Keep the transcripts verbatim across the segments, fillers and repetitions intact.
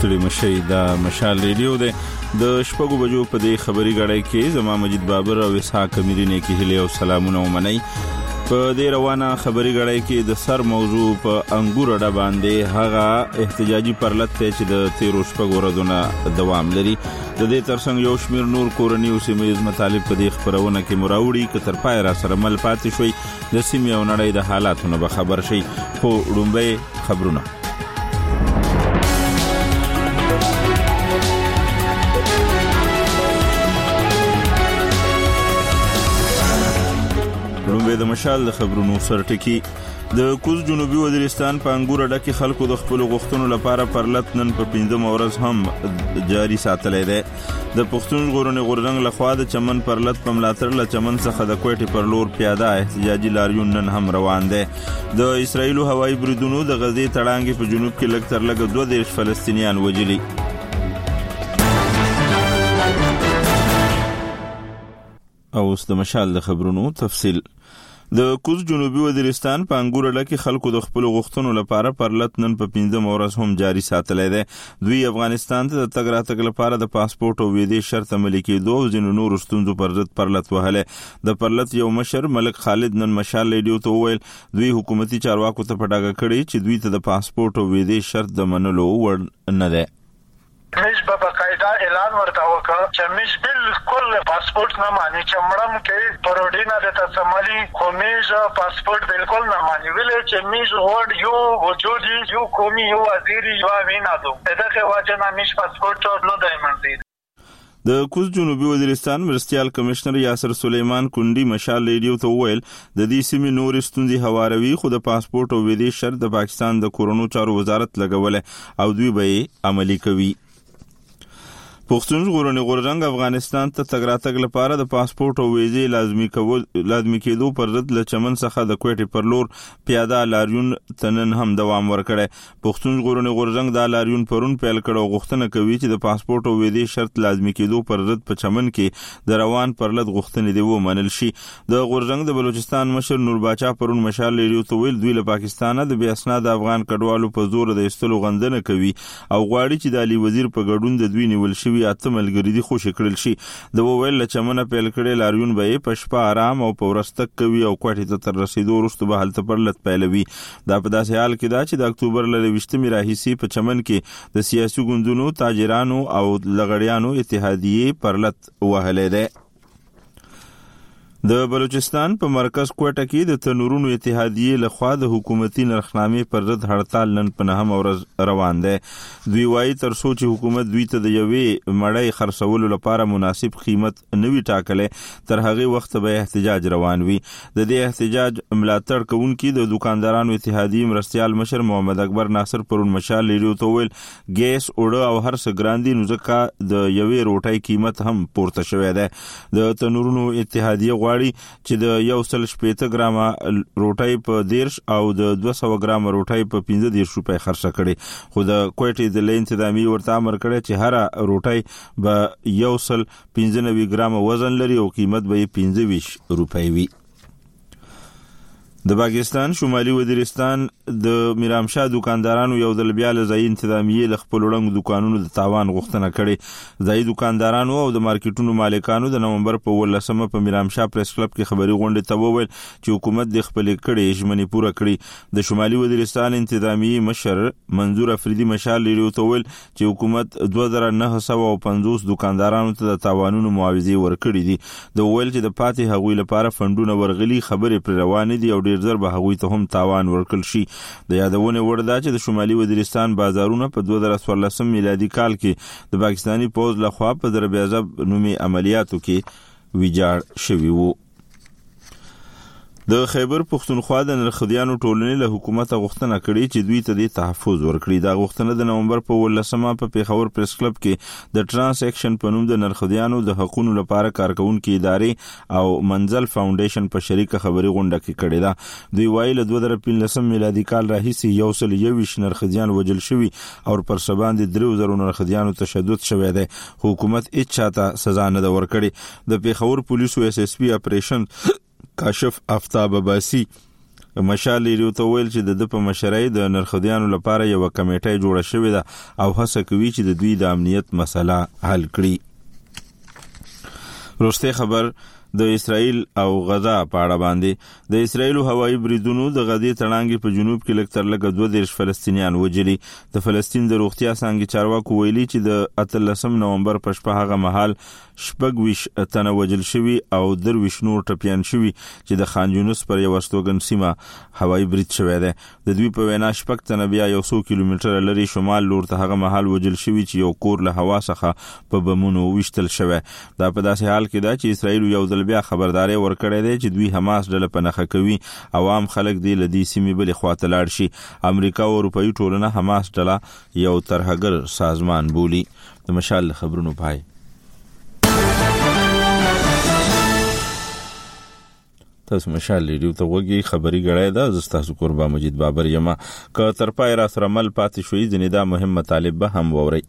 ستړي مشي د مشال ریډیو ده د شپږو بجو په دې خبري غړای کې زما مجید بابر او اسحاق امیرینه کې هلي او سلامونه ومني. په دې روانه خبري غړای کې د سر موضوع په انګور اډه باندې هغه احتجاجي پرلط ته چې د تیرو شپږو ورځې دوام لري. د دې ترڅنګ یو شمیر نور کورنی او سیمه مطالب په دې خبرونه کې مراوړي ک تر پای را سره مل پاتې شوي د سیمه او نړۍ د حالاتونو به خبر شي. خو ډومبه خبرونه د مشال د خبرونو سرټکی. د کوز جنوبي وزیرستان په انګور اډه کې خلکو د خپل غوښتنو لپاره پرلط نن په پنځم ورځ هم جاری ساتلې ده. د پښتون ژغورنې غورځنګ لخوا د چمن پرلط په ملاتړ له چمن څخه د کوټې پر لور پیاده احتجاجي لاریون نن هم روان دی. د اسرایل هوایي بریدونو د غزې تړانګې په جنوب کې لږ تر لږه دوه دېرش فلسطینیان وژلي. او اوس د مشال د خبرونو تفصیل. د کوز جنوبي وزیرستان په انګور اډه کې خلکو د خپل غوښتنو لپاره پرلط نن په پنځم ورځ هم جاری ساتلې ده. دوی افغانستان ته د تګ راتګ لپاره د پاسپورت او ویزې شرط عملي کېدو او ځینو نورو ستونزو پر ضد پرلط وهلې. د پرلط یو مشر ملک خالد نن مشال ریډیو ته وویل دوی حکومتي چارواکو ته په ډاګه کړي چې دوی ته د پاسپورت او ویزې شرط د منلو وړ نه ده. مش به باقاعده اعلان ورته وکړ چې مش بالکل پاسپورت نه مانی چې مړم کې پروډینا د تسمالي خو مش پاسپورت بالکل نه مانی ویل چې مش ورډ یو وجودي یو کومي یو وزیری یو وینا دو دغه واجنه مش پاسپورت نو دایمنځي. د کوز جنوبي وزیرستان مرستیال کمشنر یاسر سلیمان کندی مشال ریډیو ته وویل د دې سیمې نور ستونزې هواروي خو د پاسپورت او ویزې شرط د پاکستان د کورونو چارو وزارت لګولې او دوی به عملي کوي. پښتون ژغورنې غورځنګ افغانستان ته تګ راتګ لپاره د پاسپورت او ویزې لازمي کول لازمي کېدو پر ضد له چمن څخه د کوټې پر لور پیاده لاریون تنن هم دوام ورکړي. پښتون ژغورنې غورځنګ دا لاریون پرون پیل کړو غوښتنه کوي چې د پاسپورت او ویزې شرط لازمي کېدو پر ضد په چمن کې د روان پرلط غوښتنې دی ومنل شي. د غورځنګ د بلوچستان مشر نور باچا پرون مشال ریډیو ته ویل دوی له پاکستانه د بې اسناد افغان کډوالو په زور د ایستلو غندنه کوي او غواړي چې د علي وزیر په ګډون د دوی نیول شوی اته ملګری دي خوشی کړل شي. د وویل لچمنه پیل کړي لاریون به په شپه آرام او په ورستک کوي او کوټې ته تر رسیدو وروسته به هلته پرلط پیلوي. دا په داسې حال کې دا چې د اکتوبر له ویشتمې راهیسې په چمن کې د سیاسي ګوندونو تاجرانو او لغړیانو اتحادیې پرلط وهلې ده. د بلوچستان په مرکز کوټه کې د تنورونو اتحادیې لخوا د حکومتي نرخنامې پر ضد هړتال نن په نهم ورځ روان دی. دوی وايي تر څو چې حکومت دوی ته د یوې مړۍ خرڅولو لپاره مناسب قیمت نوي ټاکلې تر هغه وخت به احتجاج روان وي. د دې احتجاج ملاتړ کوونکي د دکاندارانو اتحادیې مرستیال مشر محمد اکبر ناصر پرون مشال ریډیو ته ویل ګیس اوړه او هر څه ګران دي نو ځکه د یوې روټۍ قیمت هم پورته شوی دی. د تنورونو اتحادیې چې د یو سل شپېته ګرامه روټۍ په دیرش او د دوه سوه ګرامه روټۍ په پنځه دیرش روپۍ خرڅه کړي. خو د کوټې د لین انتظامی ورته امر کړی چې هر روټۍ به یو سل پنځه نوي ګرامه وزن لري او قیمت به پنځه ویش روپۍ وي. د پاکستان شمالي وزیرستان د میرامشاه دکاندارانو یو ځل بیا له ځایي انتظامیې له خپلو ړنګو دکانونو د تاوان غوښتنه کړې. ځایي دکاندارانو او د مارکیټونو مالکانو د نومبر په اوولسمه په میرامشاه پریس کلب کې خبري غونډې ته وویل چې حکومت د خپلې کړې ژمنې پوره کړي. د شمالي وزیرستان انتظامیې مشر منظور افریدي مشال ریډیو ته وویل چې حکومت دوه زره نهه سوه او پنځوس دکاندارانو ته د تاوانونو معاوضې ورکړي دي. د وویل چې د پاتې هغوی لپاره فنډونه ورغلي خبرې پر روانې دي او ډیر زر به هغوی ته هم تاوان ورکړل شي. د یادونې وړ ده چې د شمالي وزیرستان بازارونه په دوه زره څوارلسم میلادي کال کې د پاکستاني پوځ لخوا په ضرب عضب نومي عملیاتو کې ویجاړ شوي وو. د خیبر پښتونخوا د نرخدیانو ټولنې له حکومت غوښتنه کړې چې دوی ته د تحفظ ورکړي. دا غوښتنه د نومبر په اوولسمه په پیښور پریس کلب کې د ترانس اکشن په نوم د نرخدیانو د حقوقو لپاره کارکونکو ادارې او منزل فاونډیشن په شریکه خبري غونډه کې کړې ده. دوی وايي له دوه زره پنځلسم میلادي کال راهیسې یو سل یوویشت نرخدیان وژل شوي او پر سباندې درې زره نرخدیانو تشدد شوی دی. حکومت هیڅ چاته سزا نه ده ورکړې. د پیښور پولیسو اس اس پی اپریشن کاشف آفتاب عباسی مشال ریډیو ته ویل چې د په مشرۍ د نرخديانو لپاره یو کمیټه جوړه شوې ده او هڅه کوي چې د دوی د امنیت مسله حل کړي. وروسته خبر د اسرائیل او غزا په اړه باندې د اسرائیل هوایي بریدونو د غزې تړانګې په جنوب کې لږ تر لږه دوه دېرش فلسطینیان وژلي. د فلسطین د روغتیا څانګې چارواکو ویلي چې د اتلسم نومبر په شپه هغه مهال شپږ ویش تنه وژل شوي او درویش نور ټپیان شوي چې د خان یونس پر یو استوګن سیمه هوایي برید شوی دی. د دوی په وینا شپږ تنه بیا یو څو کیلومتره لري شمال لور ته هغه مهال وژل شوي چې یو کور له هوا څخه په بمونو وشتل شوی. دا په داسې حال کې ده چې اسرائیل یو بیا خبرداري ورکړې ده چې دوی حماس ډله په نخښه کوي عوام خلک دی لدی سیمې بل خواته لاړ شي. امریکا او اروپאי ټولنه حماس ډله یو ترهګر سازمان بولی. د مشال خبرونو پای تاسو مشال ریډیو ته وګورئ. خبري غړای ده زستاسو قربا مجید بابر یما که تر پای را سره مل پاتې شوې ځنې دا مهم مطالب به هم ووري.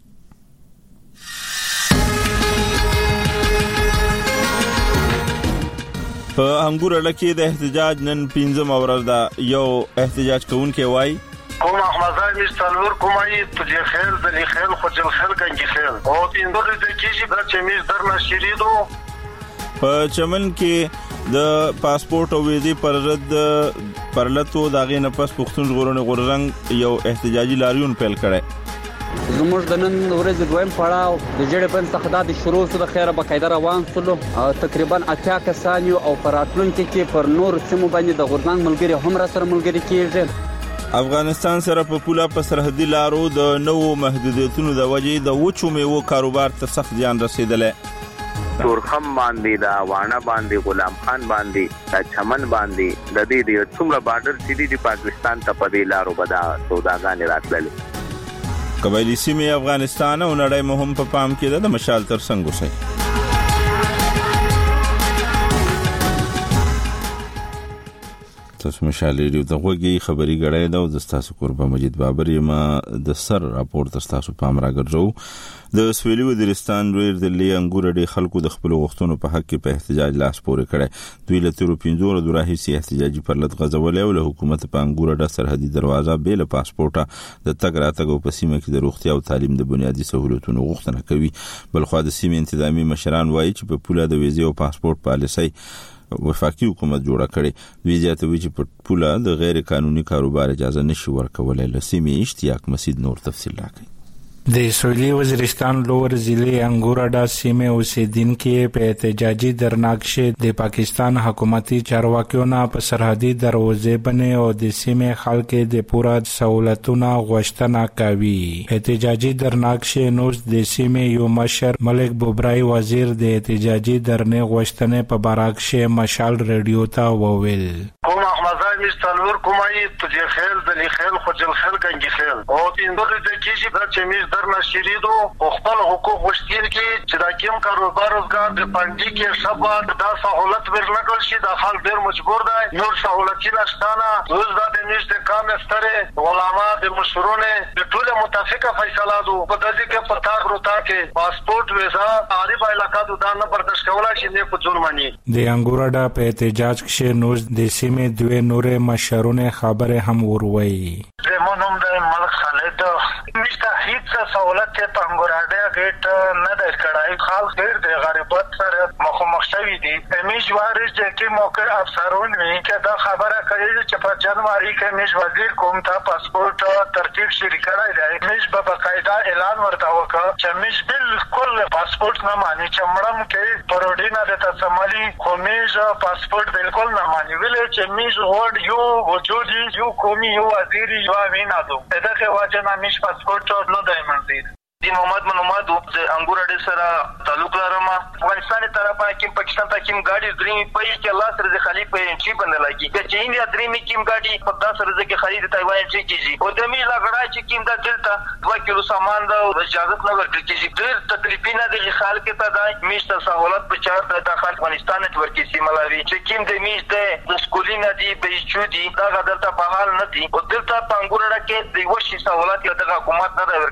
په انګور لکه د احتجاج نن پنځم ورځ ده. یو احتجاج کوونکی وای کوم احمد زاهد مستنور کومای تجي خیر دلی خیر خو جل خیر کنجي خیر او اندور د کیږي د چمیز در نشریدو. په چمن کې د پاسپورت او ویزې پر رد پرلتو داغې نه پس پښتون ژغورنې غورځنګ یو احتجاجي لاریون پیل کړی. زموږ د نن ورځې دویم پړاو د جړې بند څخه د شروع سره خیره بقاعده روان سلو تقریبا اتیا کسان یو او پراتلونکو کې پر نور سیمو باندې د غورځنګ ملګری هم را سره ملګری کیږي. افغانستان سره په پوله په سرحدي لارو د نوو محدودیتونو د وجې د وچو میوو کاروبار ته سخت زیان رسیدلی. تورخم باندې دا وانه باندې غلام خان باندې دا چمن باندې د دې د څومره بارډر چې د پاکستان ته په دې لارو بدا سوداګانې راتللې. قبایلی سیمې افغانستان او نړۍ مهم په پام کې ده. د مشال تر څنګ اوسئ. تاسو مشال ریډیو ته وګورئ. خبري غړای دا د تاسو قربا مجید بابر یم د سر راپورټ تاسو پام راګرځو. د سویلي وزیرستان ډیر د لی انګور ډي خلکو د خپل غوښتنو په حق کې په احتجاج لاس پورې کړي. دوی له تیرو پنځو ورځو راهیسې احتجاجي پرلط غځولې او له حکومت په انګور ډه سرحدي دروازه بیل پاسپورټه د تګ راتګ په سیمه کې د روغتیا او تعلیم د بنیادي سہولتونو غوښتنه کوي. بلخو د سیمې انتظامی مشران وایي چې په پوله د ویزې او پاسپورت پالیسي وفاقي حکومت جوړه کړي. دوی زیاتوي چې په پوله د غیر قانوني کاروبار اجازه نشي ورکولای. له سیمې اشتیاق مسید نور تفصیل راکړي. د سویلي وزیرستان لور ضلع انګورډا سیمه اوسیدونکو په احتجاجي درناکشه د پاکستان حکومتي چارواکیو نه په سرحدي دروازې باندې او د سیمه خلکو د پوره سہولتونو غوښتنه کوي. احتجاجي درناکشه نو د سیمه یو مشر ملک بوبرای وزیر د احتجاجي درنې غوښتنې په باراکشه مشال ریډیو ته وویل. کوم احمد زاهد مستنور کومای تجي خیر دلی خیر خو جل خیر کنجي خیر او اندور د کیږي د چمیز در نشریدو او خپل حقوق غوښتل کې چې دا کوم کاروبار روزګار د پاندې کې سبا د سہولت ورنکل شي د خلک ډیر مجبور دي. نور سہولتي نشتانه روز د نشته کام ستره علماء د مشرونه د ټول متفقه فیصله دو په دې کې پتا غوتا کې پاسپورت ویزا عارف علاقه د نه برداشت کولای شي نه په ظلمانی. د انګورډا په احتجاج کې نو د سیمه دوه نورې مشرونه خبره هم وروي. زمونږ د ملک خالد نشته هیڅ سہولت ته انګورډا ګټ نه درکړای. خاص ډیر د غریبت سره مخامخ شوی دي. امیش وارث چې موقع افسرون وی چې دا خبره کوي چې په جنوري کې امیش وزیر کوم ته پاسپورت ترتیب شری کړای دی. امیش په باقاعده اعلان ورته وکړ چې امیش بالکل پاسپورت نه مانی چې مړم کې پروډینا د تسملی کومیش پاسپورت بالکل نه مانی ویلې چې امیش ورډ یو وجودي یو کومي یو وزیر یو وینا دو دغه واجب امیش پاسپورت نه دی منځي. دی محمد منوماد د انګورډ سره تعلق لرم. افغانستان طرفه کې پاکستان ته کوم گاډي درې په کې الله سره د خلیفہ چی بند لګي چې انډیا درې می کوم گاډي په تاسو سره کې خرید تایوان چې کیږي او د می لګړای چې کوم د دلته دوه کیلو سامان د اجازه نه ورکړي کیږي. ډېر تکلیفونه د خلک ته د میشته سہولت په چار د داخل افغانستان ته ورکړي سیملاوي چې کوم د میشته د سکولینه دی به چودي دا غدرته په حال نه دي او دلته په انګورډ کې د وشي سہولت د حکومت نه ورکړای.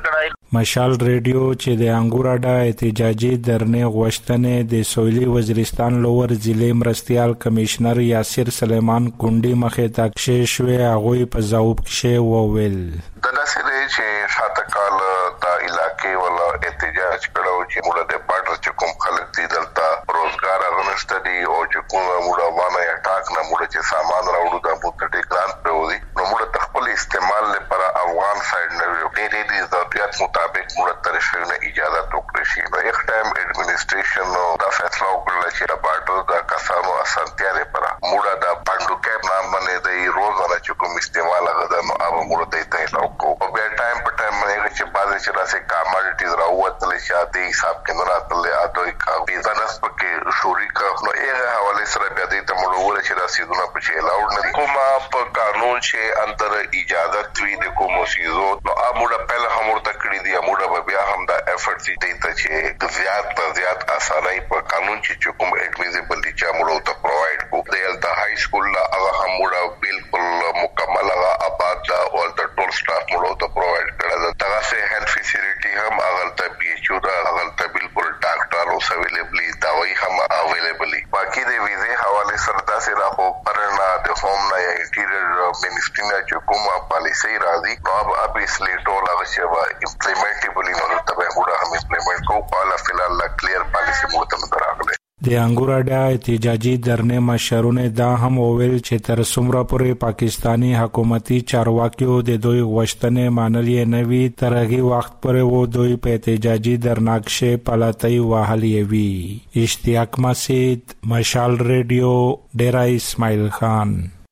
مشال ریډیو چې د انګوراډا احتجاجي درنې غوښتنې د سویلي وزیرستان لوور ضلع مرستیال کمشنر یاسر سلیمان کونډي مخې ته کښې شوې. هغوی په ځواب کښې وویل د داسې دی چې شاته کال دا علاقې ولا احتجاج کړو چې موږ د باډر چې کوم خلک دي دلته روزګار غنښت دي او چې کوم موږ وانه اٹاک نه موږ چې سامان راوړو دا بوت ټیکران په ودی نو موږ خپل استعمال لپاره افغان سایډ نه ویو ډېرې دي ضرورت مطابق موږ ترشي نه اجازه وکړي شي نو یک ټایم اډمنستریشن دا فیصله وکړه چې دا باډر دا کسانو اسانتیا لپاره موږ دا پاندو کېب نام باندې د روزانه چې کوم استعمال غدا نو هغه موږ ته ته لوکو په بیا ټایم په ټایم باندې چې بعضې چې راسي کاماډیټیز راووتل چې د حساب کې نه راتل اته کا بزنس پکې شوري کا نو هغه حواله سره بیا دې ته موږ ور چې راسیدونه په چې الاوډ نه کومه په قانون چې اندر اجازه وی د کوم سيزو نو اموړه پهل هم ورته کړی دی اموړه بیا هم دا افورټ دي ته چې زیات تر زیات اسانای په قانون چې کوم اډمیزیبل دي چې اموړه ته پرووايډ کو د هاي سکول هغه هم موږ بالکل مکمل هغه آباد دا او د ټول سټاف موږ ته پرووايډ کړل دا سه هیلث فیسیلیټي هم هغه ته بي ایچ او دا هغه ته بالکل ډاکټر او اویلیبل دوايي هم اویلیبل باقي د ویزه حواله سره تاسو راخو پرنا د هوم نه انټیریئر منسټری نه چې کومه پالیسي راځي نو اب ابيسلی ټول هغه چې امپلیمنټیبل نو ته به موږ هم امپلیمنټ کوو په فلال کلیر پالیسي موږ ته راغله. د انګوراډا احتجاجي درنې مشرونه دا هم وویل چې تر څومره پورې پاکستانی حکومتي چارواکیو د دوی غوښتنې منلې نه وي تر هغه وخت پورې و دوی په احتجاجي درناکشه پلاتای وهلې وي. اشتیاق مسید، مشال ریډیو، ډیرا اسماعیل خان.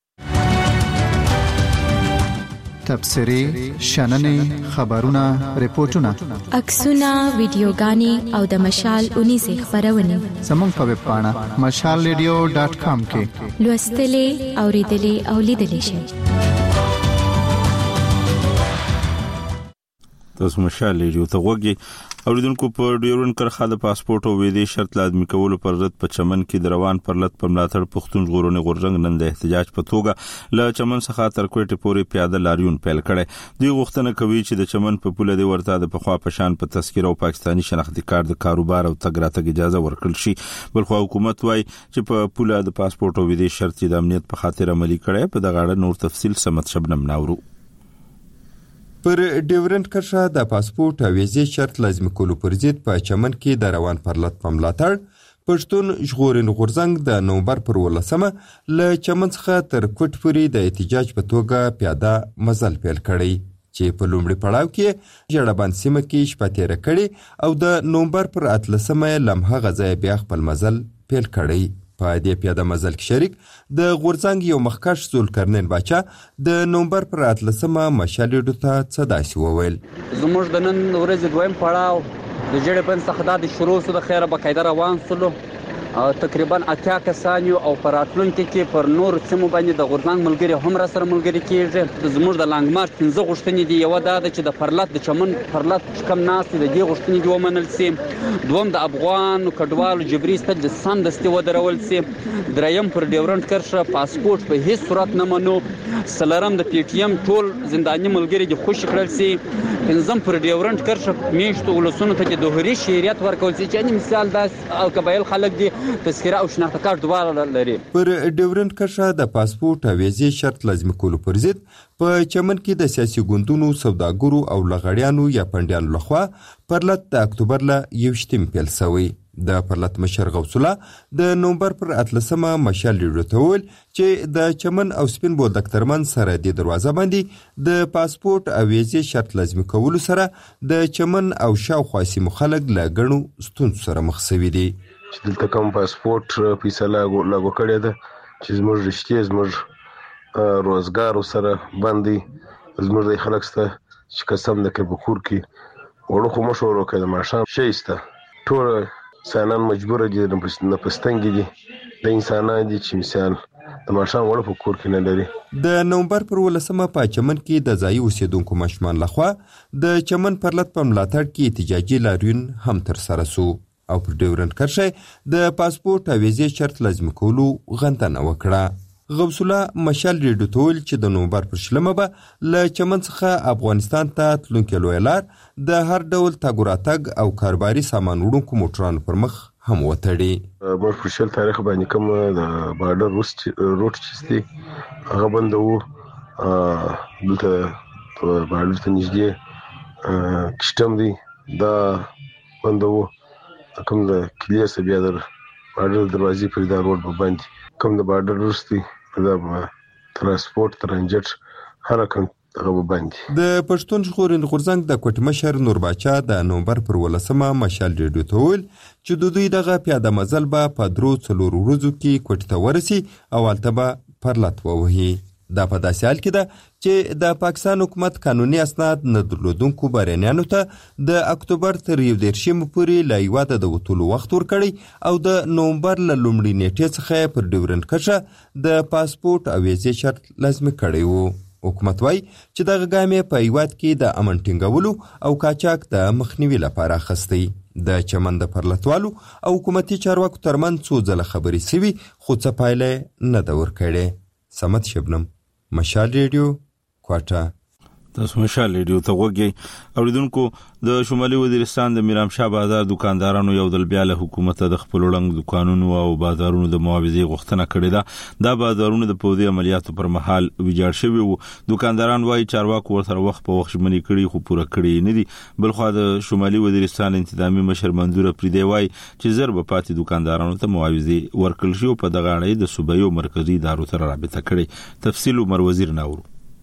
تبصرې، شننې، خبرونه، ریپورتونه، عکسونه، ویډیوګانې او د مشال اونیزه خبرونه زموږ په ویب پاڼه مشال ریډیو ډاټ کام کې لوستلې، اوریدلې او لیدلې شئ. تاسو مشال ریډیو ته وګورئ. اوریدونکو په ډیورن کرخه د پاسپورت او ویزې شرط لازمي کولو پر ضد په چمن کې د روان پرلط پر ملاتړ پښتون ژغورنې غورځنګ نن د احتجاج په توګه له چمن څخه تر کوټې پورې پیاده لاریون پیل کړي. دوی غوښتنه کوي چې د چمن په پوله د ورته د پخوا پشان په تذکره او پاکستانی شناختی کارت د کاروبار او تګ راتګ اجازه ورکړل شي. بلخو حکومت وايي چې په پوله د پاسپورت او ویزې شرط د امنیت په خاطر عملي کړي. په دغه اړه نور تفصيل سمت شبنم ناورو. پر ډیورنت کرښه د پاسپورت او ویزې شرط لازمي کولو پر ضد په چمن کې د روان پرلط په ملاتړ پښتون ژغورنې غورځنګ د نومبر پر ولسمه له چمن څخه تر کوټ پورې د احتجاج په توګه پیاده مزل پیل کړی چې په لومړي پړاو کې جړبان سیمه کې شپه تېره کړې او د نومبر پر اتلسمه لمحه غځای بیا خپل مزل پیل کړی. په دې پیاده مزل کې شریک د غورځنګ یو مخکښ ذوالقرنین باچا د نومبر پر اتلسمه مشال ریډیو ته څه داسې وویل. زموږ د نن ورځې دویم پړاو د جړې بند څخه د شروع سو د خیره بقاعده روان سلو تقریبا اتیا کسان یو او پر راتلونکي کې پر نور سیمو باندې د غورځنګ ملګری هم را سره ملګری کیږي. زموږ د لانګ مارچ پنځه غوښتنې دي. یو دا چې د پرلط د چمن پرلط کم ناس د دې غوښتنې دی ومنل سي. دوم د افغان کډوالو جبري ست د سم دستي ودرول سي. دریم پر ډیورنت کرښه پاسپورت په هیڅ صورت نه منو. سلرم د پی ټی ایم ټول زنداني ملګری د خوش کړل سي. پنځم پر ډیورنت کرښه میشتو ولسونو ته د دوهري شریعت ورکول سي چې مثال د قبایل خلک دي تذکره او شناخت کارت دواړه لري. پر ډیورنت کرښه د پاسپورت او ویزې شرط لازمي کولو پر ضد په چمن کې د سیاسي ګوندونو، سوداګرو او لغړیانو یا پنډیانو لخوا پرلط د اکتوبر له یوشتم پیل شوی. د پرلط مشر غوث الله د نومبر پر اتلسمه مشال ریډیو ته وویل چې د چمن او سپین بولدک ترمن سره د دروازه باندې د پاسپورت او ویزې شرط لازمي کولو سره د چمن او شاوخوا سیمو خلک له ګڼو ستونزو سره مخ شوي دي. چې دلته کوم پاسپورت فیصله لاګو کړې ده چې زموږ رښتیا زموږ روزګار سره باندې زموږ د خلک سره چې قسم ده کې بخور کې وړو خو مشورو کې د ماشام شېسته ټول انسانان مجبور دي نه پستنګي دي د انسانان دي چې مثال د ماشام وړو په کور کې نه لري. د نومبر پر ولسمه په چمن کې د ځایي اوسیدونکو ماشومان لخوا د چمن پرلط په ملاتړ کې احتجاجي لاریون هم تر سره سو او پر ډیورنت کرښه د پاسپورت او ویزې شرط لازمي کولو غندنه وکړه. غوث الله مشال ریډیو ته ویل چې د نومبر پر شلمه به له چمن څخه افغانستان ته تلونکې لویه لار د هر ډول تګ راتګ او کاروباري سامان وړونکو موټرانو پر مخ هم وتړي. موږ په شل تاریخ باندې کوم د بارډر روټ چې دی هغه بند وو، دلته په بارډر ته نږدې کسټم دی دا بند وو، کوم د کلیه څخه بیا د بارډر دروازې پرې دا روډ به بند، کوم د بارډر وروستی دا ترانسپورټ ترانجټ هر کوم هغه به بند. د پښتون ژغورنې غورځنګ د کوټې مشر نور باچا د نومبر پر ولسمه مشال ریډیو ته ویل چې د دوی دغه پیاده مزل به په درو څلورو ورځو کې کوټې ته ورسي او هلته به پرلط ووهي. دا په داسې حال کې ده چې د پاکستان حکومت قانوني اسناد نه درلودونکو بهرنیانو ته د اکتوبر تر یو دېرشمې پورې له هېواده د وتلو وخت ورکړی او د نومبر له لومړۍ نیټې څخه پر ډیورنډ کرښه د پاسپورټ او ویزې شرط لازمي کړی و. حکومت وایي چې دغه ګام یې په هېواد کې د امن ټینګولو او قاچاق د مخنیوي لپاره اخیستی. د چمن د پرلتوالو او حکومتي چارواکو ترمنځ څو ځله خبرې سوي خو څه پایله نه ده ورکړې. صمد شبنم، مشال ریډیو، کوټه. تاسو مشال ریډیو ته وګورئ. اوریدونکو د شمالي وزیرستان د میرام شاه بازار دکاندارانو یو ځل بیا له حکومت د خپل وړاندې دکانونو او بازارونو د معاوضې غوښتنه کړې ده. دا بازارونه د پوځي عملیاتو پر مهال ویجاړ شوي وو. دکانداران وايي چارواکو ورسره وخت په وخت ژمنې کړي خو پوره کړي نه دي. بلخوا د شمالي وزیرستان انتظامی مشر منظور افریدی وايي چې زر به پاتې دکاندارانو ته معاوضې ورکړل شي او په دغه اړه د صوبایي او مرکزي ادارو سره رابطه کړي. تفصیل عمر وزیر ناورو.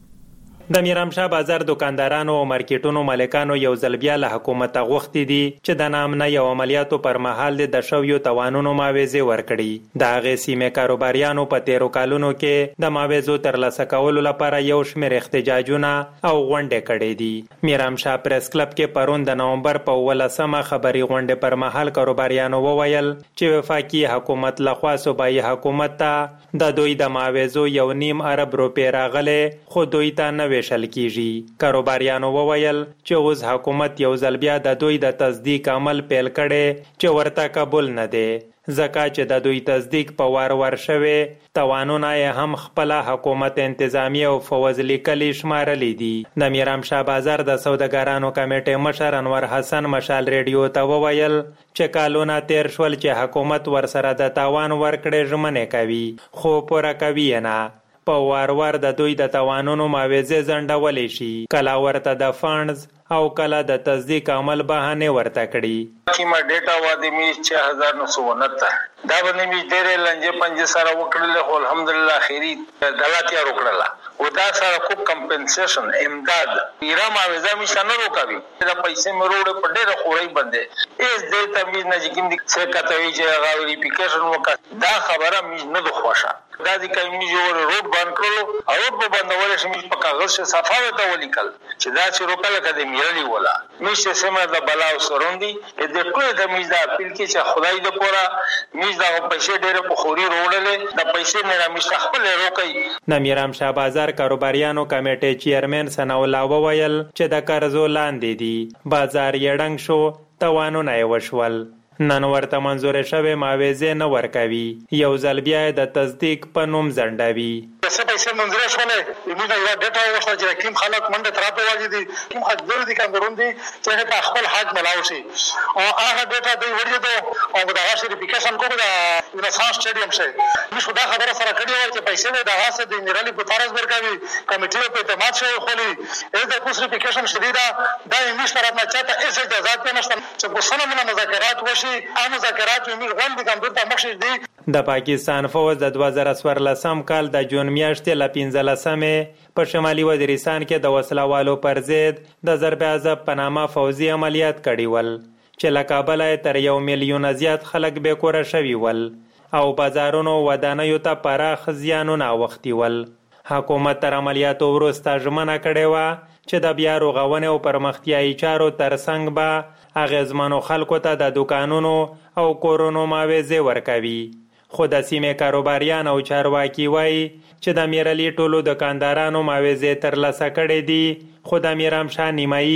د میرام شاه بازار دکاندارانو او مارکیټونو مالکانو یو ځل بیا له حکومت غوښتي دي چې د ناامنۍ او عملیاتو پر مهال د شویو توانونو معاوضې ورکړي. د هغې سیمې کاروباریانو په تیرو کالونو کې د معاوضو ترلاسه کولو لپاره یو شمېر احتجاجونه او غونډې کړې دي. میرام شاه پریس کلب کې پرون د نومبر په اوولسمه خبري غونډې پر مهال کاروباریانو وویل چې وفاقي حکومت لخوا صوبایي حکومت ته د دوی د معاوضو یو نیم ارب روپۍ راغلې خو دوی ته نه ویشل کیږي. کاروباریانو وویل چې اوس حکومت یو ځل بیا د دوی د تصدیق عمل پیل کړي چې ورته قبول نه دی، ځکه چې د دوی تصدیق په وار ور شوی توانونه یې هم خپله حکومت انتظامی او فوز لیکلي شمارلی دي. د میرام شاه بازار د سوداګرانو کمیټې مشر انور حسن مشال ریډیو ته وویل چې کالونه تیر شول چې حکومت ورسره د تاوان ورکړې ژمنې کوي خو پوره کوي نه. په وار وار د دوی د توانونو معاوضې ځنډولی شي، کله ورته د فانډز او کله د تصدیق عمل بهانې ورته کړي. کیما ډیټا واده می چھ ہزار نو سو انہتر دا باندې می ډېرې لنجې پنځه سره وکړل خو الحمدلله خیری غلطیا وکړله و دا سره کو کمپنسیشن امداد ایرا معاوضه می شنه روکاوي دا پیسې مروړ په ډېر خوري باندې اس دې تمیز نه جګم دي څه کتوي چې هغه ویریفیکیشن وکړه. دا خبره می نه د خوښه دا د کمی جوړ روډ باندې کړلو او روډ په باندې ورشي په کاغذ څخه صفاوي ته ولیکل چې دا چې روکل کده میرلی ولا میشه سم د بلاو سروندي د ټول د میز د اپیل کې چې خدای د پورا میز د پیسې ډېر په خوري روړلې د پیسې نه رامیشه خپل روکي. د میرام شاه بازار کاروباریانو کمیټې چیرمن ثناءالله وویل چې د قرضو لاندې دي، بازار یې ډنګ شو، توانونه یې وشول. نن ورته منظور شوی معاوضې نه ورکوي، یو ځل بیا د تصدیق په نوم ځنډوي. څه پیسې منظور شولې موږ یو ډیټا وشته چې کوم خلک منډه تراپه واجی دي کوم حق ضروري دي کاندرون دي چې په خپل حق ملاو شي او هغه ډیټا دوی ورته دو او دا سرټیفیکیشن کوم دا رینسانس سټیډیم شه موږ دا خبره سره کړې و چې پیسې د هغه د نړۍ په طرز ورکوي کمیټې په اعتماد شوی خولي دا د سرټیفیکیشن شریدا دا انګلیش طرف نه چاته ایس اجازه ته نشته چې په سنه من مذاکرات وشي ا مذاکرات موږ غوښتل کاندور ته مخ دي. د پاکستان فوج د دوه زره څوارلسم کال د جون میاشتې له پنځلسمې په شمالي وزیرستان کې د وسلوالو پر ضد د ضرب عذاب په نامه فوزي عملیات کړي ول چې له کابله تر یو میلیون زیات خلک بې کوره شوي ول او بازارونو ودانیو ته پراخ زیانونه اوښتي ول. حکومت تر عملیاتو وروسته ژمنه کړې وه چې د بیا رغونې او پرمختیایي چارو ترڅنګ به اغېزمنو خلکو ته د دوکانونو او کورونو معاوضې ورکوي. خو د سیمې کاروباریان او چارواکي وایي چې د میرلي ټولو دکاندارانو معاوضې ترلاسه کړې دي خو د میرام شاه نیمایي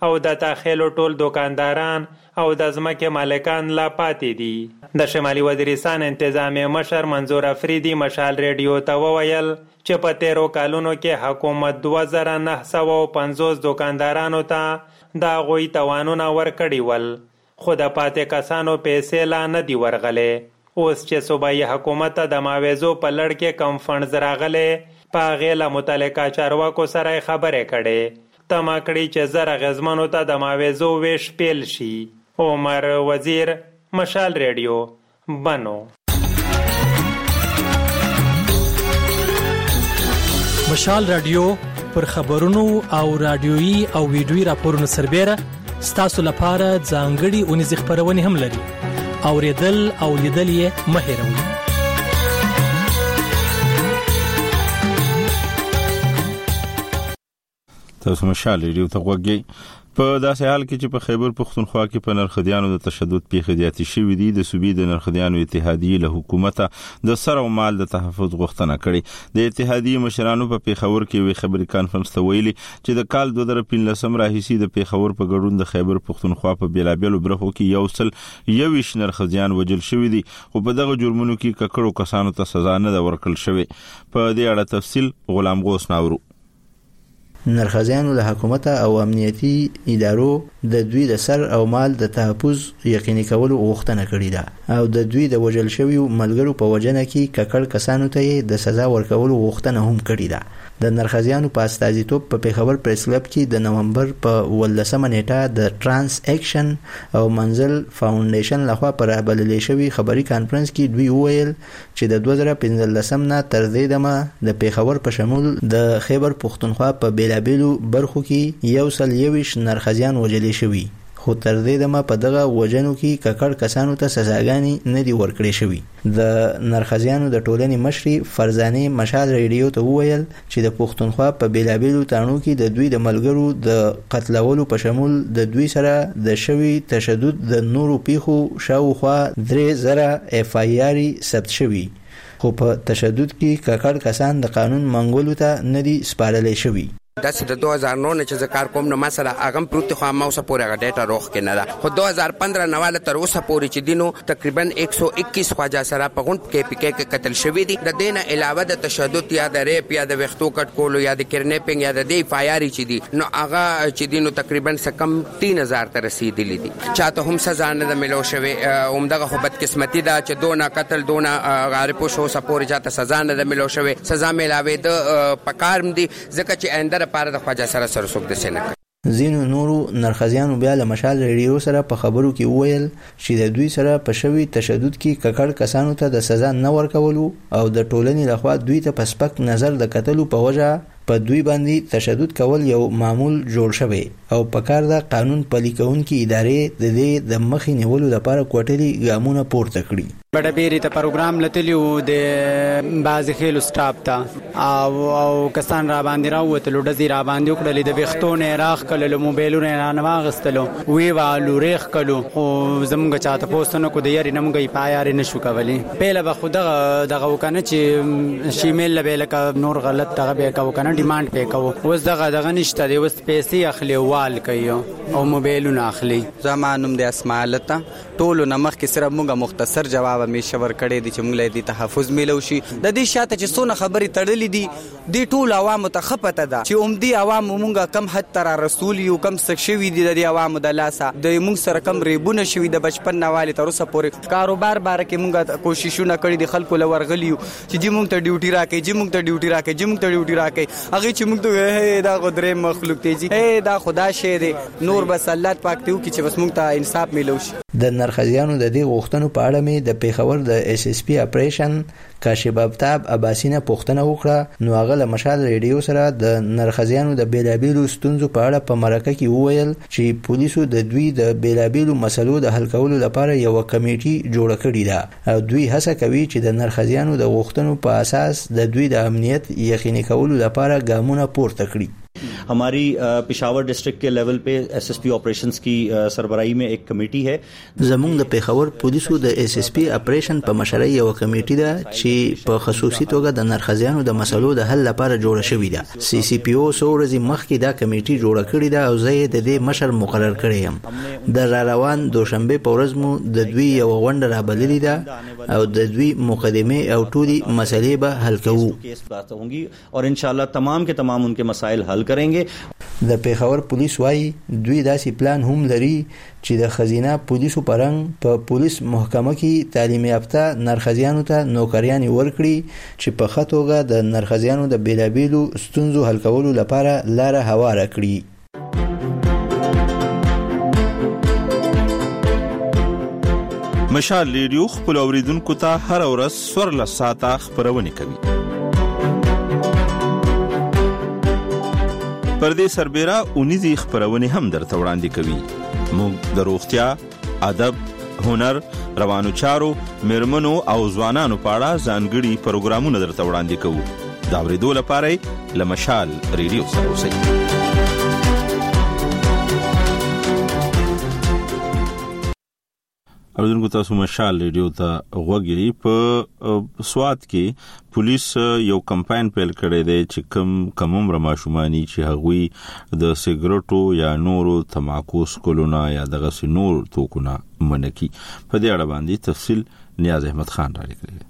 او د داخلو ټول دکانداران او د ځمکې مالکان لا پاتې دي. د شمالي وزیرستان انتظامی مشر منظور افریدي مشال ریډیو ته وویل چې په تیرو کالونو کې حکومت دوه زره نهه سوه پنځوس دکاندارانو ته د هغوی توانونه ورکړي ول، خو د پاتې کسانو پیسې لا نه دي ورغلې. اوس چې صوبایي حکومت ته د معاوضو په لړ کې کم فنډز راغلې، په هغې له متعلقه چارواکو سره یې خبرې کړې، تمه کړي چې زر اغېزمنو ته د معاوضو ویش پیل شي. عمر وزیر، مشال ریډیو، بنو. مشال رادیو پر خبرونو او رادیويي او ویډیويي راپورونو سربېره ستاسو لپاره ځانګړي اونیزې خپرونې هم لري. اوریدل او لیدل یې مه هېروئ. تاسو مشال ریډیو ته غوږ یې. په داسې حال کې چې په خیبر پښتونخوا کې په نرخديانو د تشدد پیښې زیاتې شوې دي، د صوبې د نرخديانو اتحادیې له حکومت د سر او مال د تحفظ غوښتنه کړې. د اتحادیې مشرانو په پیښور کې وی خبري کانفرنس ته ویلي چې د کال دوه زره پنځلسم راهیسي د پیښور په ګډون د خیبر پښتونخوا په بیلابېلو برخو کې یو سل یویش نرخديان وجل شوې دي، خو په دغه جرمونو کې ککړو کسانو ته سزا نه ده ورکړل شوې. په دې اړه تفصیل غلام غوث ناورو. نرخزیانو له حکومت او امنیتي ادارو د دوی د سر او مال د تحفظ یقیني کولو غوښتنه کړې ده او د دوی د وژل شویو ملګرو په وجنه کې ککړ کسانو ته د سزا ورکولو غوښتنه هم کړې ده. د نرخزیانو په استازیتوب په پیښور پریس کلب کې د نومبر په ولسمه نیټه د ترانس اکشن او منزل فاونډیشن لخوا پر بللې شوی خبري کانفرنس کې دوی وویل چې د دوه زره پنځلسم نه تر دې دمه د پیښور په شمول د خیبر پښتونخوا په بیلابېلو برخو کې یو سل یویش نرخزیان وژل شوي، خو تر دې دمه په دغه وجنو کې ککړ کسانو ته سزاګانې نه دي ورکړې شوي. د نرخزیانو د ټولنې مشري فرزانه مشال ریډیو ته وویل چې د پښتونخوا په بیلابېلو تاڼو کې د دوی د ملګرو د قتلولو په شمول د دوی سره د شوي تشدد د نورو پیښو شاوخوا درې زره اف آی آر ثبت شوي، خو په تشدد کې ککړ کسان د قانون منګولو ته نه دي سپارلې شوي. داسې د دوه هزار نو نه چې زه کار کوم نو ما سره هغه هم پروت دی، خو ما اوسه پورې هغه ډیټا روغ کې نه ده. خو دوه هزار پندره نه واله تر اوسه پورې چې دي نو تقریبا ایک سو اکیس خواجه سره په غونډ کې پی کې قتل شوي دي. د دې نه علاوه د تشدد یا د ریپ یا د ویښتو کټ کولو یا د کډنیپینګ یا د دې اف آی آر چې دي نو هغه چې دي نو تقریبا څه کم تین هزار ته رسېدلي دي. چاته هم سزا نه ده میلو شوې، همدغه خو بدقسمتي ده چې دونه قتل دونه غارب شو اوسه پورې چاته سزا نه ده میلو شوې. سزا میلاوېده پکار دي ځکه چې آینده لپاره د خواجه سره سره څوک داسې نه کوي. ځینو نورو نرخزیانو بیا له مشال ریډیو سره په خبرو کې وویل چې د دوی سره په شوي تشدد کې ککړ کسانو ته د سزا نه ورکولو او د ټولنې لخوا دوی ته په سپک نظر د کتلو په وجه په دوی باندې تشدد کول یو معمول جوړ شوی او په کار د قانون پلي کوونکي ادارې د دې د مخې نیولو لپاره کوټلي ګامونه پورته کړي. بڑا بیری ته پروګرام لتلیو د بعض خېلو سټاپ ته او او کسان را باندې راوتلو ډزې را باندې وکړلې د ویښتو راخ کړلو موبایلونه نه واغستلو وی والو ریخ کړلو خو زموږ چاته پوسټونه کو د یاري نمګي پایاري نشو کولی. پیله به خود دغه وکنه چې شیمیل به لکه نور غلط دغه به کوکنه ډیماند پې کوو. اوس دغه دغه نشته دی، اوس پیسې اخلي وال کوي او موبایلونه اخلي. زمانوم د اسماعیلته ټولو نمخ کې سره موږ مختصر جواب می شور کړي دي چې موږ له دې تحفظ میلو شي. د دې شاته چې څونه خبري تړلې دي د ټول عوامو ته خپته ده چې اومدي عوام موږ کم حد تر رسول یو کم سکشوي دي د عوامو د لاسه د موږ سره کم ریبونه شوي د بچپن نواله تر اوسه پورې کاروبار بار کې موږ کوششونه کړې دي خلکو لور غلیو چې دې موږ ته ډیوټي راکې چې موږ ته ډیوټي راکې چې موږ ته ډیوټي راکې هغه چې موږ ته دا غدرې مخلوق ته چې دا خدا شه دي نور بس الله پاک ته چې بس موږ ته انصاف میلو شي. د نرخزیانو د دې غوښتنو په اړه مې د پیښور د اس اس پی اپریشن کاشف آفتاب عباسینه پوښتنه وکړه، نو هغه له مشال ریډیو سره د نرخزیانو د بیلابېلو ستونزو په اړه په مرکه کې وویل چې پولیسو د دوی د بیلابېلو مسلو د حل کولو لپاره یو کمیټي جوړه کړې ده او دوی هڅه کوي چې د نرخزیانو د غوښتنو په اساس د دوی د امنیت یقیني کولو لپاره ګامونه پورته کړي. हमारी पेशावर डिस्ट्रिक्ट के लेवल पे एसएसपी ऑपरेशंस की सरबराही में एक कमेटी है। زمونږ د پیښور پولیسو د اس اس پی اپریشن په مشرۍ یو کمیټه ده چې په خصوصي توګه د نرخزیانو د مسلو د حل لپاره جوړه شوې ده. سی سی پی او څو ورځې مخکې دا کمیټه جوړه کړې ده او زه د دې مشر مقرر کړی یم. د را روان دوشنبه په ورځ مو د دوی یو غونډه رابللې ده او د دوی مقدمه او ټولي مسلې به حل کوو और इंशाल्लाह तमाम के तमाम उनके मसाइल हल करेंगे. د پیښور پولیس وايي دوی داسې پلان هم لري چې د خزینه پولیسو پرنګ په پولیس محکمه کې تعلیم یافته نرخزیانو ته نوکریان ورکړي چې په خطوګه د نرخزیانو د بیلابیلو ستونزو حل کولو لپاره لاره هواره کړي. مشال ریډیو خپل اوریدونکو ته هر ورځ سورله ساعته خبرونه کوي. پردې سربېره اونیزي خبرونه هم درته وړاندې کوي. موږ د روغتیا، ادب، هنر، روانو چارو، میرمنو او ځوانانو په اړه ځانګړي پروګرامونه درته وړاندې کوو. دا اورېدو لپاره له مشال ریډیو سره اوسئ. اوریدونکو تاسو مشال ریډیو ته غوږی. په سوات کې پولیس یو کمپاین پیل کړی دی چې کم کم عمر ماشومانی چې هغوی د سیګریټو یا نورو تماکو سکولونه یا دغه نور توکونه منکي. په دې اړه باندې تفصیل نیاز احمد خان را لیکلی.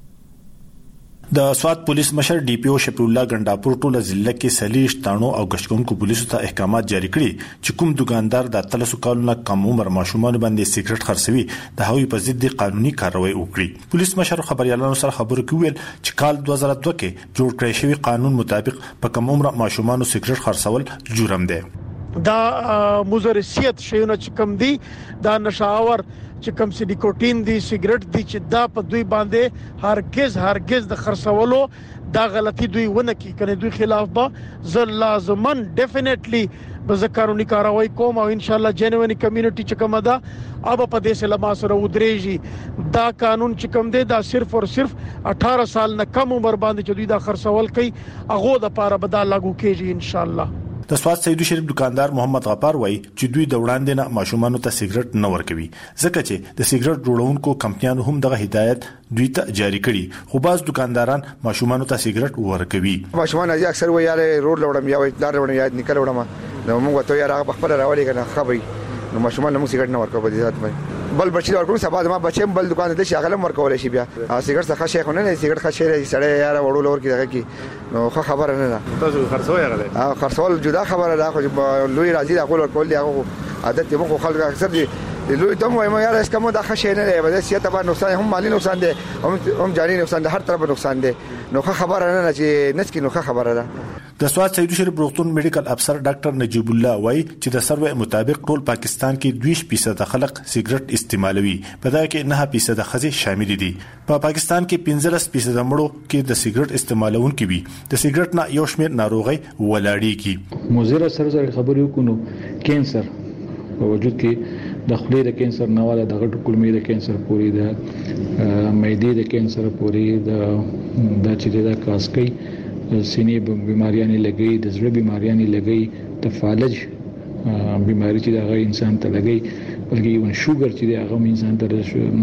د سوات پولیس مشر ډي پی او شفیع الله ګنداپور ټوله ضلع کې سلیش تانو او غشتونکو پولیسو ته احکامات جاری کړي چې کوم دکاندار د تلسو کالونه کم عمر ماشومان باندې سیګریټ خرڅوي د هغوی په ضد قانوني کاروایی وکړي. پولیس مشر خبريالانو سره خبرو کې ویل چې کال دوه زره دوه کې جوړ کړی شوی قانون مطابق په کم عمر ماشومان سیګریټ خرڅول جرم دی. دا مزرسیت شیونه چې کم دي دا نشاور چې کم سي نیکوټین دي سیګریټ دي چې دا په دوی باندې هرگز هرگز د خرڅولو دا غلطي دوی ونه کی کنه دوی خلاف به زل لازمن ډیفینیټلی به قانوني کاروایی کوم او ان شاء الله جنونی کمیونټي چې کومه ده اب په دې سره ما سره ودرېږي. دا قانون چې کوم دی دا صرف او صرف اٹھارہ سال نه کم عمر باندې چې دوی دا خرڅول کوي هغه د پاره به دا لاګو کیږي ان شاء الله. د سوات سیدو شریف دکاندار محمد غفار وایي چې دوی د وړاندې نه ماشومانو ته سیګریټ نه ورکوي ځکه چې د سیګریټ جوړونکو کمپنیانو هم دغه هدایت دوی ته جاری کړي خو باز دکانداران ماشومانو ته سیګریټ ورکوي. ماشومان ازي اکثر وایي روډ لوړم یا وایي دار لوړم یا نکل وړم نو موږ ته یاره په خپل راولي کنه خبري نو ماشومان موږ سیګریټ نه ورکو په دې ذات باندې بل بچی ورکو سبا ما بچم بل دکان ته شغله ورکول شي بیا سیګریټ څخه شیخ نه نه سیګریټ ښه شي سړی یاره وړول ورکی دغه کی نو خو خبره نه ده تاسو خرڅوي راغله اه خرڅول جدا خبره ده خو لوی راځي دا کول ورکول دی هغه عادت یې موږ خلک اکثر دي لوی ته مو یاره اس کومه د ښه شي نه دی بده سیاته باندې نقصان هم مالی نقصان دی هم هم جانی نقصان دی هر طرف نقصان دی نو خبره نه چې نس کې نو خبره ده. د سوات سیدو شریف روغتون میډیکل افسر ډاکټر نجیب الله وایي چې د سروې مطابق ټول پاکستان کې دوه فیصد خلک سیګریټ استعمالوي په دا کې نه فیصد ښځې شامل دي. په پاکستان کې پنځلس فیصد مړو کې د سیګریټ استعمالونکو وي. د سیګریټ نه یو شمېر ناروغي ولاړېږي. موزیرا سره سره خبرې وکړو کینسر په وجود کې د خولې د کینسر نه والا د غټو کولمې د کینسر پوری د معدې د کینسر پوری د د چې د کاسکي سینې بیماریاں لګي د زړه بیماریاں لګي د فالج بیماری چې د انسان ته لګي بلکې یو شوګر چې د هغه انسان ته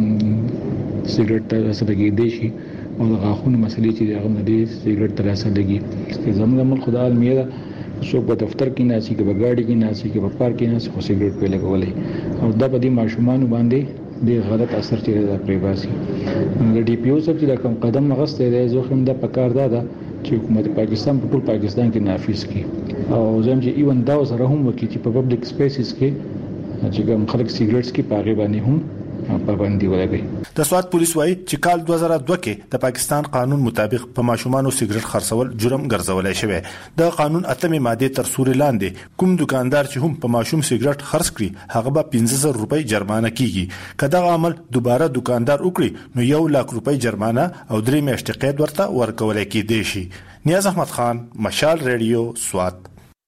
سیګریټ ته سره لګي دي شي او د غاښونو مسلې چې د هغه نه دي سیګریټ ته سره لګي. زموږ ملک خدای المیه څوک په دفتر کې ناسي کې په گاډي کې ناسي کې په پارک کې ناسي خو سیګریټ په لګولې او دا په دې ماشومان باندې د غلط اثر چې دا پریباسي د ډي پی او سره چې کوم قدم غسته دی زه هم د پکار دا ده چې حکومت پاکستان په ټول پاکستان کې نافذ کړي او زم چې ایون دا سره هم وکړي چې په پبلک سپیسز کې چې کوم خلک سیګریټس کې پاغي باندې هم پابندي ولګي. د سوات پولیس وایي چې کال دوه زره دوه کې د پاکستان قانون مطابق په ماشومانو سیګریټ خرڅول جرم ګرځولای شوی. د قانون اتمه ماده تر سوري لاندې کوم دکاندار چې هم په ماشوم سیګریټ خرڅ کړي هغه به پنځه زره روپۍ جرمانه کیږي. کله عمل دوباره دکاندار وکړي نو یو لک روپۍ جرمانه او درې میاشتې قید ورته ورکول کېدی شي. نیاز احمد خان، مشال ریډیو، سوات.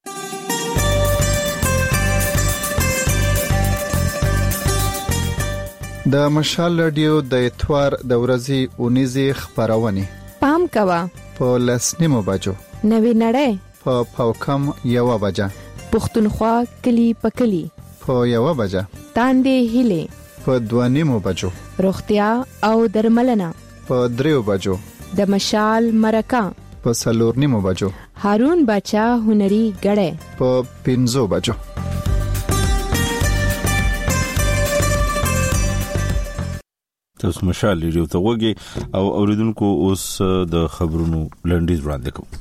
د مشال رادیو د اتوار د ورځې اونیزه خبرونه پام کوا په لسنیمو بجو نوی نړۍ په پاوکم یوه بجه، پښتونخوا کلی په کلی په یوه بجه، تاندې هیلې په دوه نیمو بجو، روغتیا او درملنه په دریو بجو، د مشال مرکه په څلور نیمو بجو، هارون باچا هنري غړې په پنځو بجو. تاسو مشال ریډیو ته وګورئ او اوریدونکو اوس د خبرونو لنډیز وړاندې کوم.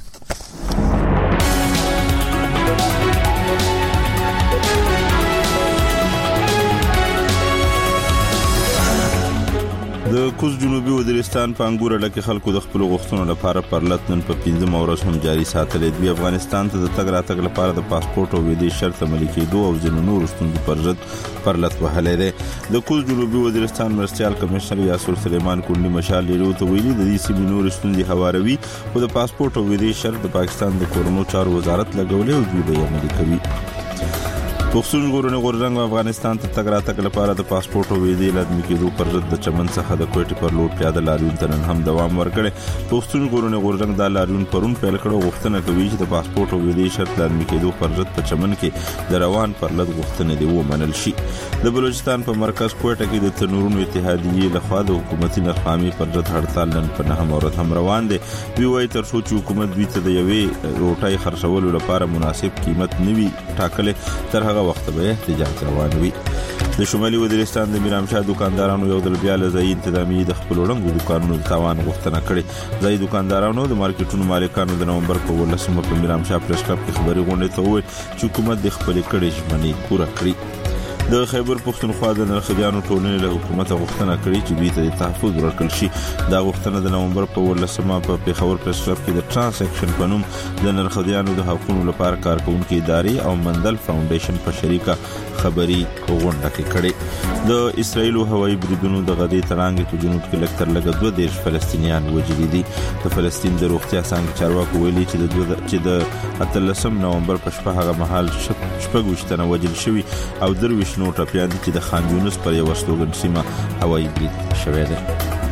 د کوز جنوبي وزیرستان په انګور اډه خلکو د خپل غوښتنو لپاره پرلط نن په پنځم ورځ هم جاري ساتلې دی. افغانستان ته د تګ راتګ لپاره د پاسپورت او ویزې شرط عملي کېدو او ځینو نورو ستونزو پر ضد پرلط وهلې دی. د کوز جنوبي وزیرستان مرستيال کمشنر یاسر سلیمان کونډي مشال لیرو ته ویلي د دې سیمې نورو ستونزې هواروي او د پاسپورت او ویزې شرط د پاکستان د کورونو چارو وزارت لګولې او دوی به عملي کوي. پښتون ژغورنې غورځنګ افغانستان ته تګ راتګ لپاره د پاسپورت او ویزې لازمي کېدو پر ضد د چمن څخه د کوټې پر لور پیاده لاریون ته نن هم دوام ورکړي. پښتون ژغورنې غورځنګ دا لاریون پرون پیل کړو. غوښتنه کوي چې د پاسپورت او ویزې شرط لازمي کېدو پر ضد په چمن کې د روان پر لږ غوښتنې دی ومنل شي. د بلوچستان په مرکز کوټه کې د تنورونو اتحادیې لخوا د حکومتي نرخامي پر ضد هړتال نن په نهم ورځ هم روان دی. وی وايي تر څو چې حکومت دوی ته د یوې روټۍ خرڅولو لپاره مناسب قیمت نوي ټاکلې تر هغه وخت به احتجاج روان وي. د شمالي وزیرستان د میرامشاه دکاندارانو یو ځل بیا له ځایي انتظامیې د خپل وړاندو دکانونو د تاوان غوښتنه کړې. ځایي دکاندارانو د مارکیټونو مالکانو د نومبر په ولسمه په میرامشاه پریس کلب کې خبري غونډې ته وویل چې حکومت د خپل کړې ژمنې پوره کړي. د خیبر پښتونخوا د نرخديانو ټولنې له حکومت غوښتنه کړې چې دوی ته د تحفظ ورکړل شي. دا غوښتنه د نومبر په ولسمه په پیښور پریس کلب کې د ترانس اکشن په نوم د نرخديانو د حقوقو لپاره کارکونکو ادارې او مندل فاونډیشن په شریکه خبري غونډه کې کړې. د اسرایل هوایي بریدونو د غدې ترانګ په جنوب کې لکتر لګ دوه دیش فلسطینیان وژلي دي. د فلسطین د روغتیا څنګه چارواکو ویلي چې د چې د اتلسم نومبر په شپه هغه مهال شپږ وشتنه وژل شوی او درویش نو ټپیان دي چې د خان یونس پر یو سلوګن سیمه هوایي برید شوی دی.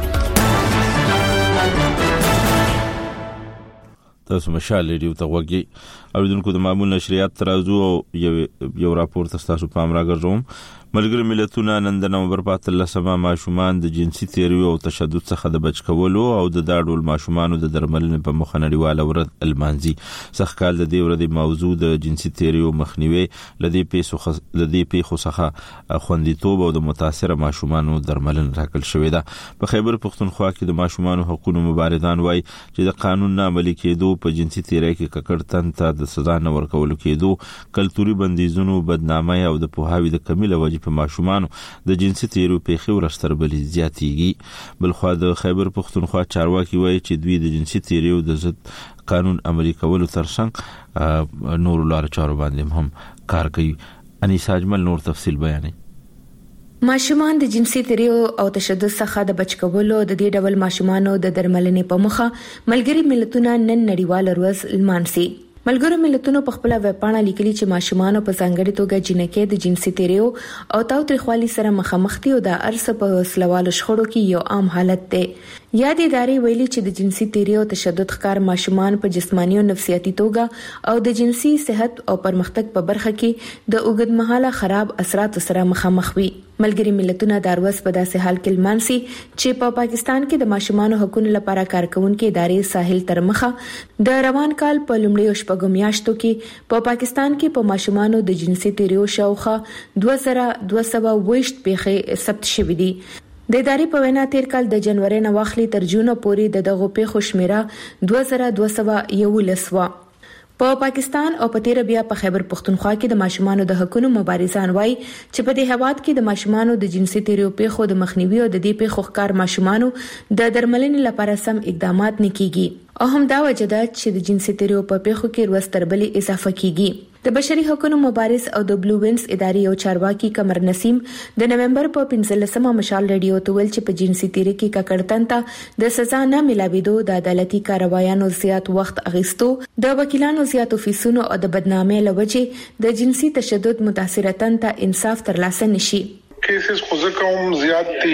تاسو مشال ریډیو ته وګورئ او دونکو د معمول نشریات ترازو او یو یو راپور تاسو په امر راګرځوم. ملګری ملتونه نن د نومبر په اتلسمه ماشومان د جنسي تیریو او تشدد څخه د بچ کولو او د داډول ماشومانو د درملنې په مخ نړیواله ورځ المانزي څخه کال د دې ورځې موضوع د جنسي تیریو مخنیوي لدی پیسو خص لدی پیخو څخه خوندیتوب او د متاثر ماشومانو درملنه راکل شوې ده. په خیبر پښتونخوا کې د ماشومانو حقوقو مبارزان وایي چې د قانون نه عملي کېدو په جنسي تیری کې ککړتن ته د سزا نه ورکول کېدو کلتوري بندیزونو بدنامي او د پوهاوی د کمی له وجې په ماشومانو د جنسي تیریو پیښې ورستر بلې زیاتېږي. بلخوا د خیبر پښتونخوا چارواکي وایي چې دوی د جنسي تیریو د ضد قانون عملي کولو ترڅنګ نور لار چارو باندې هم کار کوي. انیسا اجمل نور تفصیل بیانوي. ماشومان د جنسي تیریو او تشدد څخه د بچ کولو د دې ډول ماشومانو د درملنې په مخه ملګری ملتونه نن نړیواله ورځ لمانځي. ملګرو ملتونو په خپل ویبپاڼه لیکلي چې ماشومان په ځانګړي توګه جنکې د جنسي تیریو او تاوتریخوالي سره مخامخ دي او د ارث په وسلوالو شخړو کې یو عام حالت دی. یادې ادارې ویلي چې د جنسي تیریو او تشدد ښکار ماشومان په جسماني او نفسیاتي توګه او د جنسي صحت او پرمختګ په برخه کې د اوږدمهاله خراب اثراتو سره مخامخ وي. ملګری ملتونه د اروس په داسې حال کې لمانځي چې په پاکستان کې د ماشومان حقوقو لپاره کارکونکو ادارې ساحل تر مخه د روان کال په لومړیو شپږو میاشتو کې په پاکستان کې په ماشومان د جنسي تیریو شاوخوا دوه زره دوه سوه ویشت پیښې ثبت شوې دي. د ادارې په وینا تیر کال د جنوري نه واخلي تر جون پورې د دغه پیښو شمیره دوه زره دوه سوه یولس و. په پاکستان او په تیر بیا په خیبر پښتونخوا کې د ماشومانو د حقوقو مبارزان وایي چې په دې هواد کې د ماشومانو د جنسي تیریو پیښو د مخنیوي او د دې پیښو ښکار ماشومانو د درملنې لپاره سم اقدامات نه کیږي او هم دا وجه ده چې د جنسي تیریو په پیښو کې ورځ تر بلې اضافه کیږي. د بشري حقوقو مبارز او د بلو وینز ادارې یو چارواکي قمر نسیم د نومبر په پنځلسمه مشال ریډیو ته ویل چې په جنسي تیری کې ککړتن ته د سزا نه ملاویدو د عدالتي کاروایانو زیات وخت اغیستو د وکیلانو زیاتو فیسونو او د بدنامۍ لوجې د جنسي تشدد متاثرتن ته انصاف ترلاسه نشي. کیسز خو ځکه هم زیات دي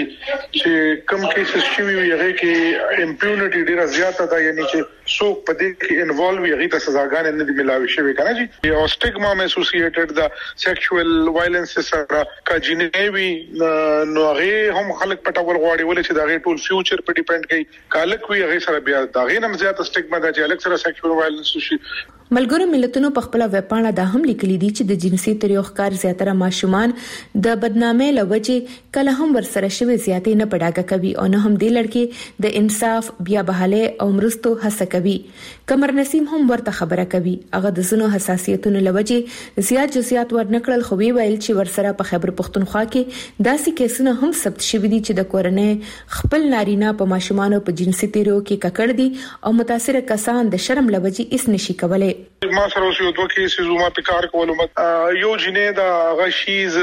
چې کم کیسز شوي وي هغه کې امپیونټي ډیره زیاته ده یعنی چې څوک په دې کې انوالو وي هغه ته سزاګانې نه دي ملاوي شوی کنه جی او سټیګما مې اسوسییټډ د سیکشوال وایلنس سره کا جنیوي نو هغه هم خلک پټول غواړي ولې چې دا غي ټول فیوچر په ډیپند کوي کالک وي هغه سره بیا دا غي نم زیات سټیګما ده چې الک سره سیکشوال وایلنس شي. ملګرو ملتونو په خپل ویب پاڼه دا هم لیکلي دي چې د جنسي طریقکار زیاتره ماشومان د بدنامۍ لوجې کله هم ورسره شوی زیاتې نه پډاګه کوي او نه هم د لړکی د انصاف بیا بحاله او مرستو هڅه کوي. کمر نسیم هم ورته خبره کوي هغه د زنو حساسیتونو لوجې زیات جزئیات ورنکړل خو وی ویل چې ورسره په خیبر پختونخوا کې داسې کیسونه هم ثبت شوي دي چې د کورنۍ خپل نارینه په ماشومانو په جنسي طریقو کې ککړ دي او متاثر کسان د شرم لوجې اس نشي کولای. ما سره اوس یو دوه کیسز ما په کار کولم یو جنې دا غشیز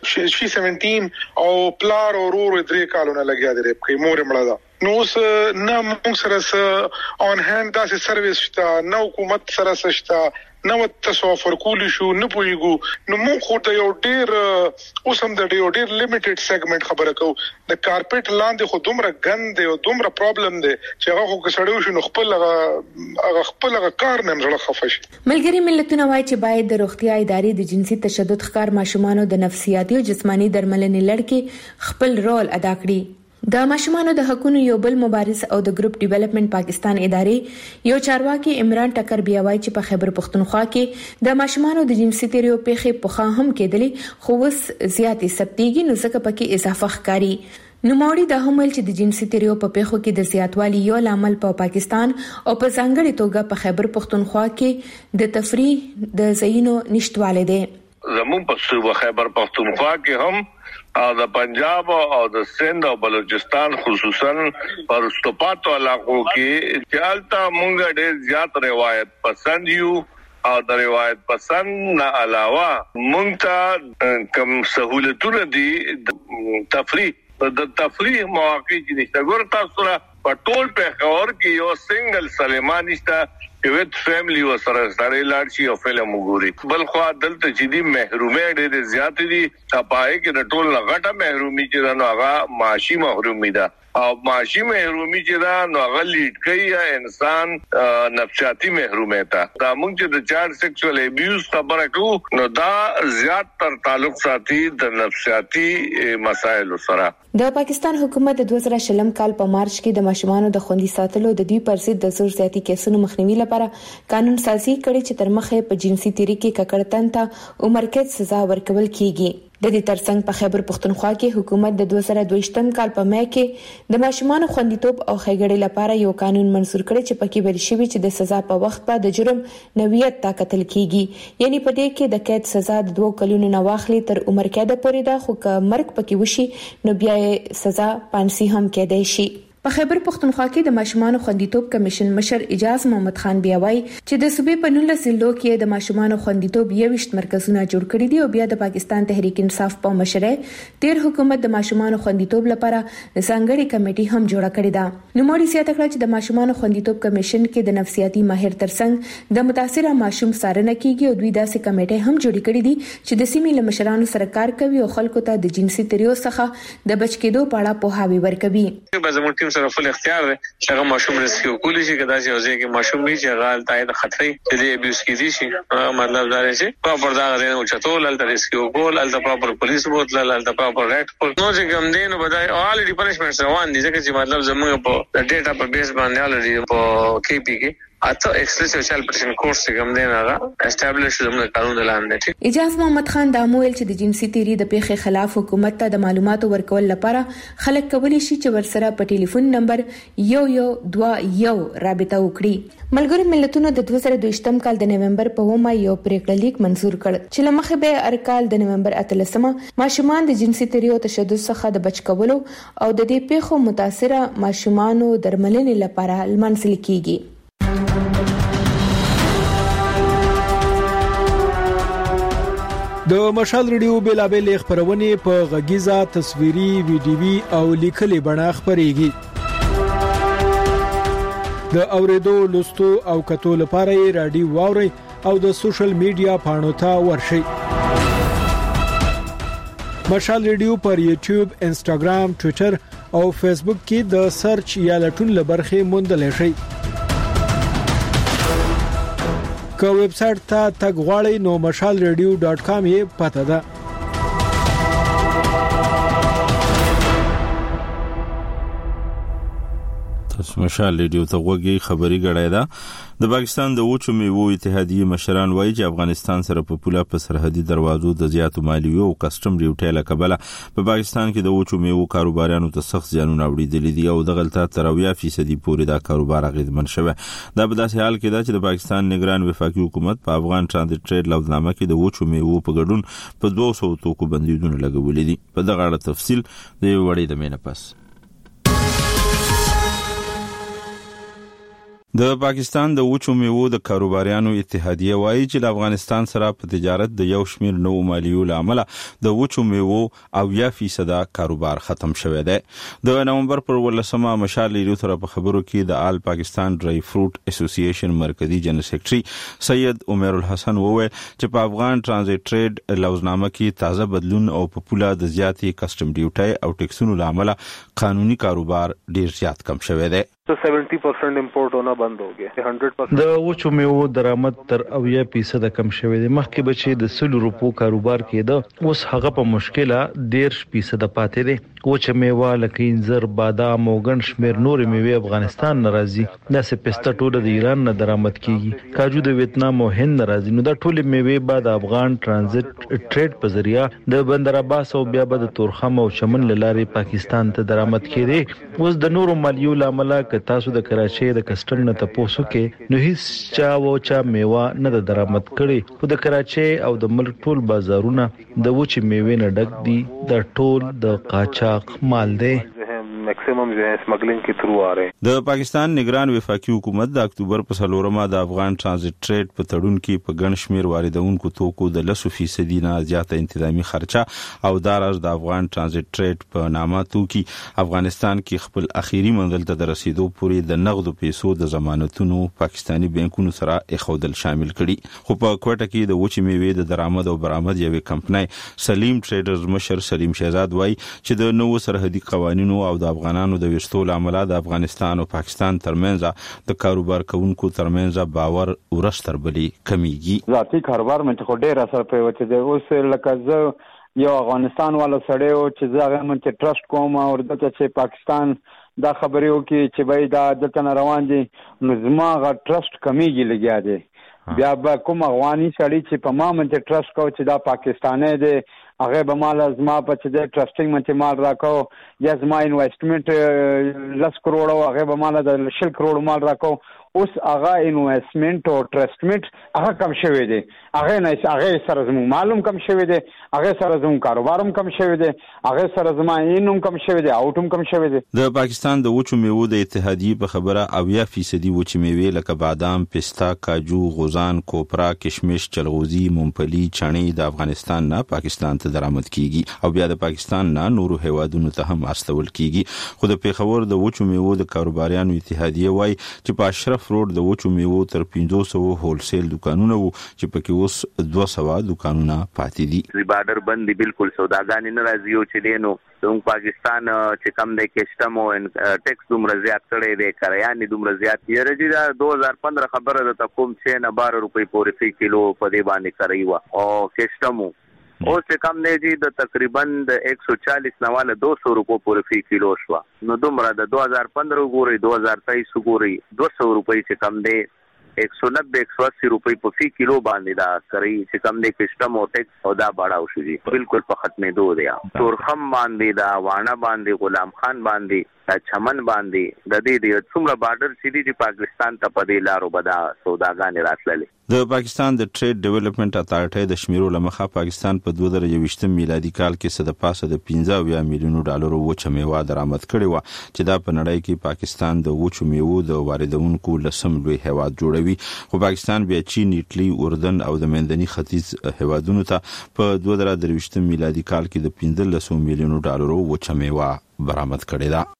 شي سبعتاشر او پلار او رور درې کالونه لګیا دی په مور مړه ده نو اوس نه موږ سره اون هاند داسې سرویس شته نه حکومت سره شته نو تاسو فرکول شو نه پويګو نو موږ خو د یو ډیر اوس هم د یو ډیر لیمیټډ سیګمنټ خبره کوو د کارپټ لاندې خو دومره ګند او دومره پرابلم دی چې هغه خو کسړیو شو خپل هغه خپل هغه کار نه مزړه خفش. ملګری ملتونه وايي چې باید د روغتیا ادارې د جنسي تشدد ښکار ماشومانو د نفسیاتي او جسماني درملنې لړ خپل رول ادا کړي. د ماشومانو د حقوقو یو بل مبارز او د ګروپ ډیولپمنٹ پاکستان ادارې یو چارواکي عمران ټکر بیا وایي چې په خیبر پختونخوا کې د ماشومانو د جنسي طریقو پیښې پخا هم کېدلې خو اوس زیاتې ثبتېږي نو ځکه پکې اضافه ښکاري. نوموړي د همل چې د جنسي طریقو په پیښو کې د زیاتوالي یو لامل په پاکستان او په ځانګړي توګه په خیبر پختونخوا کې د تفریح د ځایونو نشټواله ده. زمون په صوبه خیبر پختونخوا کې هم او د پنجاب او د سند او بلوچستان خصوصا پرستوپاتو علاقو کې چالتا مونږ ډېر زیات روایت پسند یو او د روایت پسند نه علاوه مونږ ته کم سہولتونه دي تفریح د تفریح مواقع چې نشته ګور تاسو را په ټول په خور کې یو سنگل سلیمان نشته چې ویت فیملی و سره سره لاړ شي او فلم وګوري بل خو دلته چې دي محرومه ډېر زیات دي اپای کې د ټول غټه محرومي چې نو هغه معاشي محرومي ده او معاشي محرومي چې دا نو هغه لیډ کوي انسان نفسیاتي محرومه ده. دا موږ چې د چار سیکسوال ابیوز خبره کوو نو دا زیات تر تعلق ساتي د نفسیاتي مسایلو سره. د پاکستان حکومت د دوه زره شلم کال په مارچ کې د ماشومانو د خوندي ساتلو د دوی پر ضد د زور زیاتی کیسونو مخنیوي لپاره قانون سازي کړي چې تر مخه په جنسي طریقې ککړتن ته عمر قید سزا ورکول کیږي. د دې ترڅنګ په خیبر پختونخوا کې حکومت د دوه زره دوه یم کال په مې کې د ماشومانو خوندیتوب او ښېګړې لپاره یو قانون منسور کړی چې پکې ویل شوی چې د سزا په وخت په د جرم نوعیت تا قتل کیږي یعنی په دې کې د قید سزا د دوه کلونو نه واخلي تر عمر قید پورې ده خو که مرګ پکې وشي نو بیا سزا پانسي هم کېدای شي. په خیبر پختونخوا کې د ماشومانو خوندیتوب کمیشن مشر اجاز محمد خان بیا وایي چې د صوبې په نولس ضلعو کې د ماشومانو خوندیتوب یوشت مرکزونه جوړ کړي دي او بیا د پاکستان تحریک انصاف په مشرۍ تیر حکومت د ماشومانو خوندیتوب لپاره ځانګړي کمیټي هم جوړه کړې ده. نوموړي زیاته کړه چې د ماشومانو خوندیتوب کمیشن کې د نفسیاتي ماهر ترڅنګ د متاثره ماشوم څارنه کیږي او دوی داسې کمیټې هم جوړې کړې دي چې د سیمې له مشرانو سره کار کوي او خلکو ته د جنسي طریقو څخه د بچ کېدو په اړه پوهاوی ورکوي. سره فل اختیار دی چې هغه ماشوم ریسکیو کولی شي کدا چې اوسه کې ماشوم وي چې هغه تایید خطرې دې ابیوز کیدی شي مطلب دا دی چې پراپر دا غوښنه او چتول ال ریسکیو کول ال پراپر پولیس بوتل ال پراپر ریټ کول نو چې کوم دین بدای الریډي پنیشمنټس روان دي ځکه چې مطلب زموږ په ډیټا په بیس باندې الریډي په کې پی کې اته ایکسکلوسیو چایلډ پروټیکشن کورس څنګه دی هغه اسټابلیش زموږ قانون لاندې. اجاز محمد خان دا مویل چې د جنسي تیری د پیښې خلاف حکومت ته د معلوماتو ورکول لپاره خلک کولی شي چې ورسره په ټلیفون نمبر یو یو دوه یو رابطه وکړي. ملګرو ملتونو د دوه زره دوه یم کال د نومبر په اومه یو پریکړه لیک منزور کړ چې لمخه به ارکال د نومبر اتلسمه ماشومان د جنسي تیری او تشدد څخه د بچ کولو او د دې پیښو متاثره ماشومانو درملنې لپاره لمنځل کیږي. د مشال ریډیو بیلابل خبرونه په غږیزه تصویري ویډیوي او لیکلي بڼه خبريږي. د اوریدو لوستو او کتو لپاره رادیو واوري او د سوشل میډیا پاڼو ته ورشي. مشال ریډیو پر یوټیوب، انسټاګرام، ټوئیټر او فیسبوک کې د سرچ یا لټون لبرخه موندلای شئ. که ویب سټ ته تګ غواړئ نو مشال ریډیو ډاټ کام یې پته ده. مشال ریډیو ته وګورئ. خبري غړای دا د پاکستان د وچو میوو اتحادیه مشران وایي چې افغانستان سره په پوله په سرحدي دروازو د زیاتو مالیو او کسٹم ډیوټي لکبله په پاکستان کې د وچو میوو کاروبارانو ته سخت زیانونه وړي دي او د غلطه تر اویا فیصد پورې دا کاروبار اغیزمن شوی. دا په داسې حال کې دا چې د پاکستان نگران وفاقي حکومت په افغان ترانزیت ټریډ لوزنامه کې د وچو میوو په ګډون په دوه سوه توکو بندیزونه لګولې دي. په دغه اړه تفصیل د وړې د مینه پس د پاکستان د وچو میوو د کاروباریانو اتحادیه وایي چې د افغانستان سره په تجارت د یو شمیر نو مالیو لامل د وچو میوو او یا فیصد کاروبار ختم شوی دی. د نومبر پر ولسمه مشال ریډیو سره په خبرو کې د آل پاکستان ډرای فروټ اسوسییشن مرکزی جنرال سیکریټري سید عمر الحسن وویل چې په افغان ترانزیت ټریډ لوزنامه کې تازه بدلون او په پوله د زیاتې کسٹم ډیوټي او ټیکسونو لامل قانوني کاروبار ډیر زیات کم شوی دی. तो सत्तर परसेंट इंपोर्ट होना बंद हो गया. सौ परसेंट د وچو میوو درآمد تر اویا فیصد کم شوی دی. مخکې بچي د سل روپو کاروبار کېده، اوس هغه په مشکله ډیر فیصد پاتې دی. وچه میوه لکه انځر، بادام او ګڼ شمیر نور میوې افغانستان ناراضي. دا سه پسته ټول د ایران نه درآمد کیږي، کاجو د ویتنام او هند ناراضي. نو دا ټول میوې بعد افغان ترانزیت ټریډ په ذریعہ د بندر عباس او بیا د تورخم او چمن لارې پاکستان ته درآمد کړي. اوس د نورو مالیو لامل تاسو د کراچۍ د کسٹم نه تاسو کې نو هیڅ چا و چا میوه نه درآمد کړي. خو د کراچۍ او د ملک ټول بازارونه د وچې میوې نه ډک دي. د ټول د قاچاق مال دی. میکسیمم جو ہے سمگلنگ کے تھرو آ رہے ہیں. د پاکستان نگران وفاقي حکومت د اکتوبر په څلورمه د افغان ترانزیت ټریډ په تړون کې په ګڼ شمیر واردونکو توکو د لسو فیصد نه زیاته انتظامی خرچه او داراز د افغان ترانزیت ټریډ په نامه توکي افغانستان کې خپل اخیری منزل ته رسیدو پورې د نغدو پیسو د ضمانتونو پاکستانی بانکونو سره اخودل شامل کړي. خو په کوټه کې د وچې میوې د درآمد او برآمد یوې کمپنۍ سلیم ټریډرز مشر سلیم شهزاد وایي چې د نوو سرحدي قوانینو او د افغانانو د وشتو لامل د افغانستان او پاکستان ترمنځ د کاروبار کوونکو ترمنځ باور ورستر بلی کمیږي. ذاتی کاروبار مې خو ډیر اثر پوي چې اوس لکه زه یو افغانستان والا سړی او چې زه هغه من ټرست کوم او دته چې پاکستان دا خبرې وکي چې بای دا دته روان دي نو زما غا ټرست کمیږي لګیا دی. بیا به کوم افغاني سړی چې په ما من ټرست کو چې دا پاکستاني دی هغه به مال زما په چې د ټرسټینګ منته مال راکاو یا زما انویسټمنټ لس کروڑ او هغه به مال د شل کروڑ مال راکاو. اوس هغه انویسټمنټ او ټرسټمنټ هغه کم شوی دی. هغه نه هغه سره زمو معلوم کم شوی دی. هغه سره زمو کاروبارم کم شوی دی. هغه سره زما اینوم کم شوی دی. اوټوم کم شوی دی. د پاکستان د وچو میوو د اتحادیه په خبره اویا فیصد وچې میوې لکه بادام، پستا، کاجو، غوزان، کوپرا، کشمش، چلغوزي، مونپلی، چڼې د افغانستان نه پاکستان ته درآمد کیږي او بیا د پاکستان نه نورو هیوادونو ته هم استول کیږي. خو د پیښور د وچو میوو د کاروباریانو اتحادیه وایي چې په اشرف روډ د وچو میوو تر پنځه سوه هولسیل دکانونه وو چې پکې اوس دوه سوه دکانونه پاتې دي. بارډر بند دي، بالکل سوداګانې نه راځي او چې دینو زموږ پاکستان چې کم دی کسٹم او ټیکس دومره زیات کړی دی، کریانې دومره زیات یې راځي. دا دوه هزار پندرہ خبره ده ته کوم چې نه بارہ روپۍ پورې فی کیلو په دې باندې کوي وا او کسٹم او چې کم دی جی د تقریبا د ایک سو چالیس نواله دو سو روپو پورې فی کیلو شو. نو دومره د دو هزار پندرہ ګوري دو هزار تیئیس ګوري دو سو روپۍ چې کم دی ایک سو نبے ایک سو اسی روپۍ په فی کیلو باندې دا کوي چې کم دی کسٹم او ټیکس او دا باړاو شو جی بالکل په ختمې دوه دی. تورخم باندې دا وانه باندې غلام خان باندې چمن باندې د دې د څومره بارډر سیدي چې پاکستان ته په دې لارو بدا سوداګانې راتللې. د پاکستان د ټریډ ډیولپمنٹ اتارټي د شمیرو لمخه پاکستان په دوه زره یوویشت میلادي کال کې صد پاسه د پنځه اویا میلیونو ډالرو وچه میوه درآمد کړې و چې دا په نړۍ کې پاکستان د وچو میوو د واردونکو لسم لوی هیواد جوړوي. خو پاکستان بیا چین، ایټلی، اردن او د منځني ختیځ هیوادونو ته په دوه زره درویشت میلادي کال کې د پنځلس میلیونو ډالرو وچه میوه برآمد کړې ده.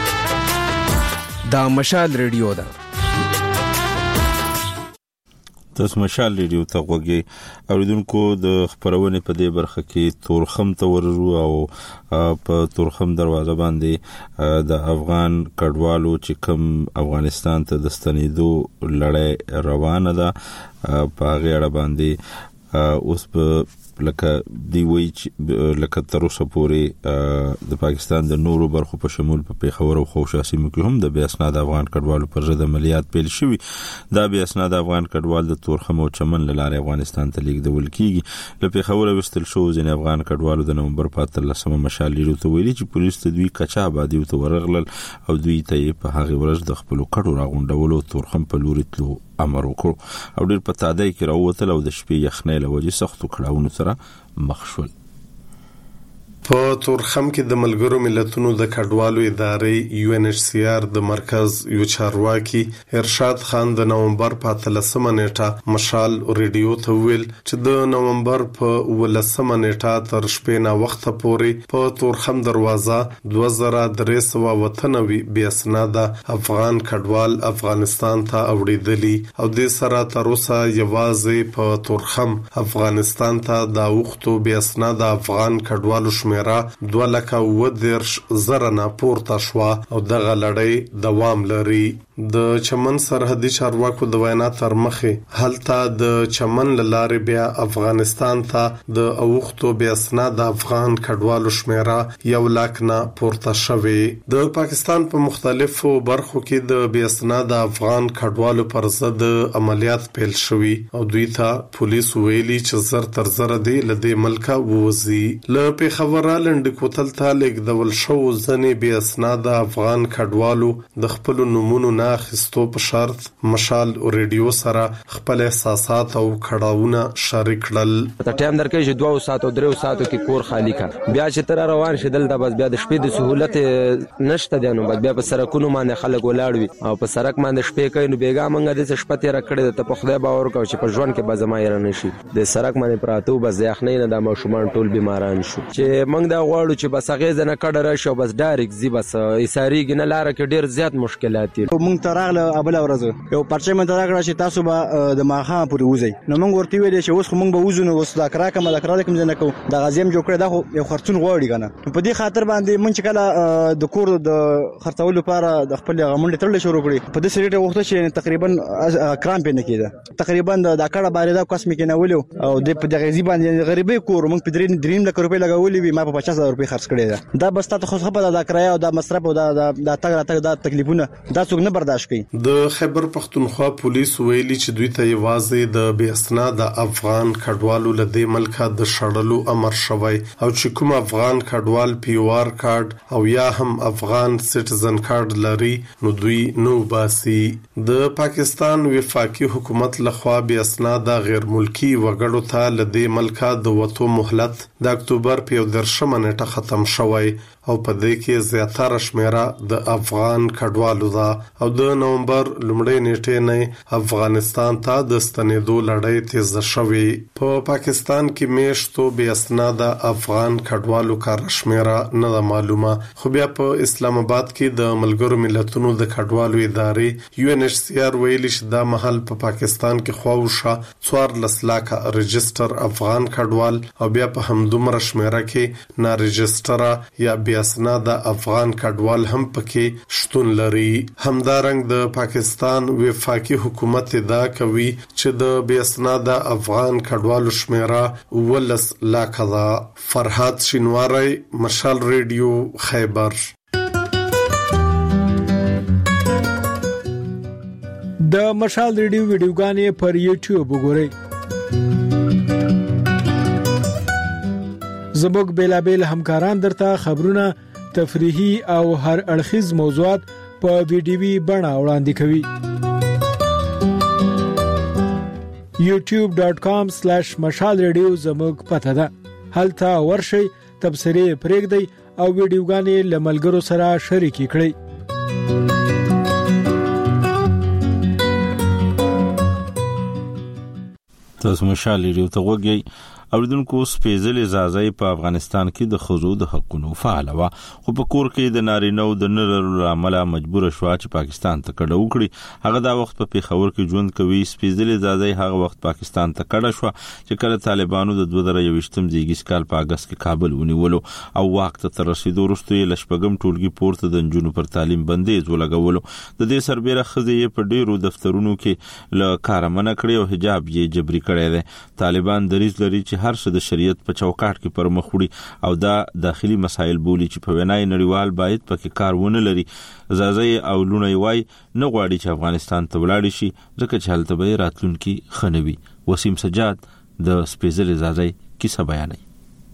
دا مشال ریډیو ده. تاسو مشال ریډیو ته غوږی اوریدونکو د خبرونه په دې برخه کې تورخم ته وررو او په تورخم دروازه باندې د افغان کډوالو چې کوم افغانستان ته د ستنېدو لړۍ روانه ده په غیړه باندې اوس په لکه دی وی لکه تر اوسه پورې د پاکستان د نورو برخو په شمول په پیښور او خوشا سیمو کې هم د بیا اسناد افغان کډوالو پر ضد عملیات پیل شوي. دا بیا اسناد افغان کډوال د تورخم او چمن لاره افغانستان ته لیږدول کیږي. له پیښور وستل شو ځین افغان کډوالو د نومبر په اتلسمه مشال لیدو ته ویلي چې پولیس ته دوی کچا آبادی ته ورغلل او دوی ته په هغه ورځ د خپل کډو راغونډولو تورخم په لوري تلو امر وکړو او ډېر په تادای کې راووتل او د شپې یخنۍ له وجې سختو کړاوونو سره مخ شول. په تورخم کې د ملګرو ملتونو د کډوالو ادارې یو ان ایچ سی آر د مرکز یو چارواکي ارشاد خان د نومبر په اتلسمه نیټه مشال ریډیو ته ویل چې د نومبر په ولسمه نیټه تر شپې نه وخت پورې په تورخم دروازه دوه زره درې سوه وطنوي بیا اسناده افغان کډوال افغانستان ته اوړېدلي او د سره تر اوسه یوازې په تورخم افغانستان ته د وختو بیا اسناده افغان کډوالو میرا دوه لکه و درش زره نه پورته شو او دغه لړۍ دوام لري. د چمن سرحدي چارواکو د وینا تر مخه هلته د چمن لارې بیا افغانستان ته د اوختو بیا اسناد افغان کډوالو شمیره یو لاک نه پورته شوی. د پاکستان په مختلفو برخو کې د بیا اسناد افغان کډوالو پر ضد عملیات پیل شوي او دوی ته پولیس ویلي چې زر تر زر دی لدې ملکه ووزي. له پیښور رالند کوتل ته لیږدول شو ځنې بیا اسناد افغان کډوالو د خپل نمونه اخیستو په شرط مشال ریډیو سره خپل احساسات او کړهونه شریک کړل. ته ټایم درکې چې دوه ساعت او درې ساعت کې کور خالی کړ بیا چې تر روان شیدل د بس بیا د شپې د سہولت نشته دی نو بیا په سرکونو باندې خلک ولاړ وي او په سرک باندې شپې کوي نو بیګا منګه د شپه تیر کړی ته په خدای باور کوي چې په ژوند کې به زما یې نه شي د سرک باندې پراتو بس ځخنې نه د ماشومان ټول بیماران شو چې موږ دا غواړو چې بس هغه ځنه کډه راشي بس ډایرکټ زی بس ایساریږي نه لار کې ډیر زیات مشکلات دي. ته راغله ابل ورځ یو پرچې من ته راغله چې تاسو به د ماخه پورې وځي نو موږ ورته ویل چې اوس موږ به وځو نو اوس دا کرا کوم دا کرا کوم ځنه کو د غازیم جوړ کړی دا یو خرڅون غوړي کنه په دې خاطر باندې مونږ کله د کور د خرڅولو لپاره د خپل غمونډه تړل شروع کړی په دې سریټه وخت چې تقریبا کرام پې نه کېده تقریبا د کډه باندې دا قسم کې نه ولو او د په دغه ځی باندې غریبي کور موږ په درې دریم لک روپۍ لګولې وي ما په پچاس هزار روپۍ خرڅ کړی دا بس تاسو خو په دا کرایه او دا مصرف او دا د تګ راتګ دا تکلیفونه دا څوک نه برداشت کوي. د خیبر پختونخوا پولیس ویلي چې دوی ته یوازې د بې اسناده افغان کډوالو له دې ملکه د شړلو امر شوی او چې کوم افغان کډوال پی او آر کارت او یا هم افغان سټیزن کارت لري نو دوی نو باسي. د پاکستان وفاقي حکومت لخوا بې اسناده غیر ملکی وګړو ته له دې ملکه د وټو مهلت د اکتوبر په درشمه نیټه ختم شوی او په دې کې زیاتره شمیره د افغان کډوالو ده او د نومبر لومړۍ نیټې نه افغانستان ته د ستنېدو لړۍ تیز شوې. په پاکستان کې میشتو بې اسناده افغان کډوالو کار شمیره نه ده معلومه خو بیا په اسلام آباد کې د ملګرو ملتونو د کډوالو ادارې یو ان ایچ سی آر ویلي چې دا مهال په پاکستان کې خواوشه څوارلس لاکه رجستر افغان کډوال او بیا په همدومره شمیره کې نا رجستره یا بې اسناده افغان کډوال هم پکې شتون لري. همدارنګ د پاکستان وفاقي حکومت ادعا کوي چې د بې اسناده افغان کډوالو شمیره ولس لاکه ده. فرحات شینواری مشال ریډیو خیبر. د مشال ریډیو ویډیوګانې پر یوټیوب وګورئ. زموږ بیلابیل همکاران درته خبرونه تفریحي او هر اړخیز موضوعات په ویډیوي بڼه وړاندې کوي. یوټیوب ډاٹ کام سلیش مشال ریډیو زموږ پته ده. هلته ورشئ تبصرې پرېږدئ او ویډیوګانې له ملګرو سره شریکې کړئ. تاسو مشال ریډیو ته وګورئ اوریدونکو سپیشل ځای په افغانستان کې د خزو د حقوقو فعال و خو په کور کې د نارینه او د نر عمله مجبور شو چې پاکستان ته کډه وکړي هغه دا وخت په پیښور کې ژوند کوي سپیشل ځای هغه وخت پاکستان ته کډه شو چې کله طالبانو د دوه زره یوویشتم زیږیز کال په اگست کې کابل ونیولو او وخت تر رسیدو وروسته یې لشپګم ټولګي پورته د جنونو پر تعلیم بندیز ولګولو د دې سربېره خزې په ډیرو دفترونو کې له کارمنه کړی او حجاب یې جبري کړی دی طالبان دریځ لري چې هر څه د شریعت په چوکاټ کې پر مخ وړي او دا داخلي مسایل بولی چې په وینای نړیوال باید پکې کار ونه لري زازي او لونه وای نه غواړي چې افغانستان ته ولاړ شي ځکه چې هلته به راتلونکي خنوي وسیم سجاد د سپیشل زازي کیسه بیانوي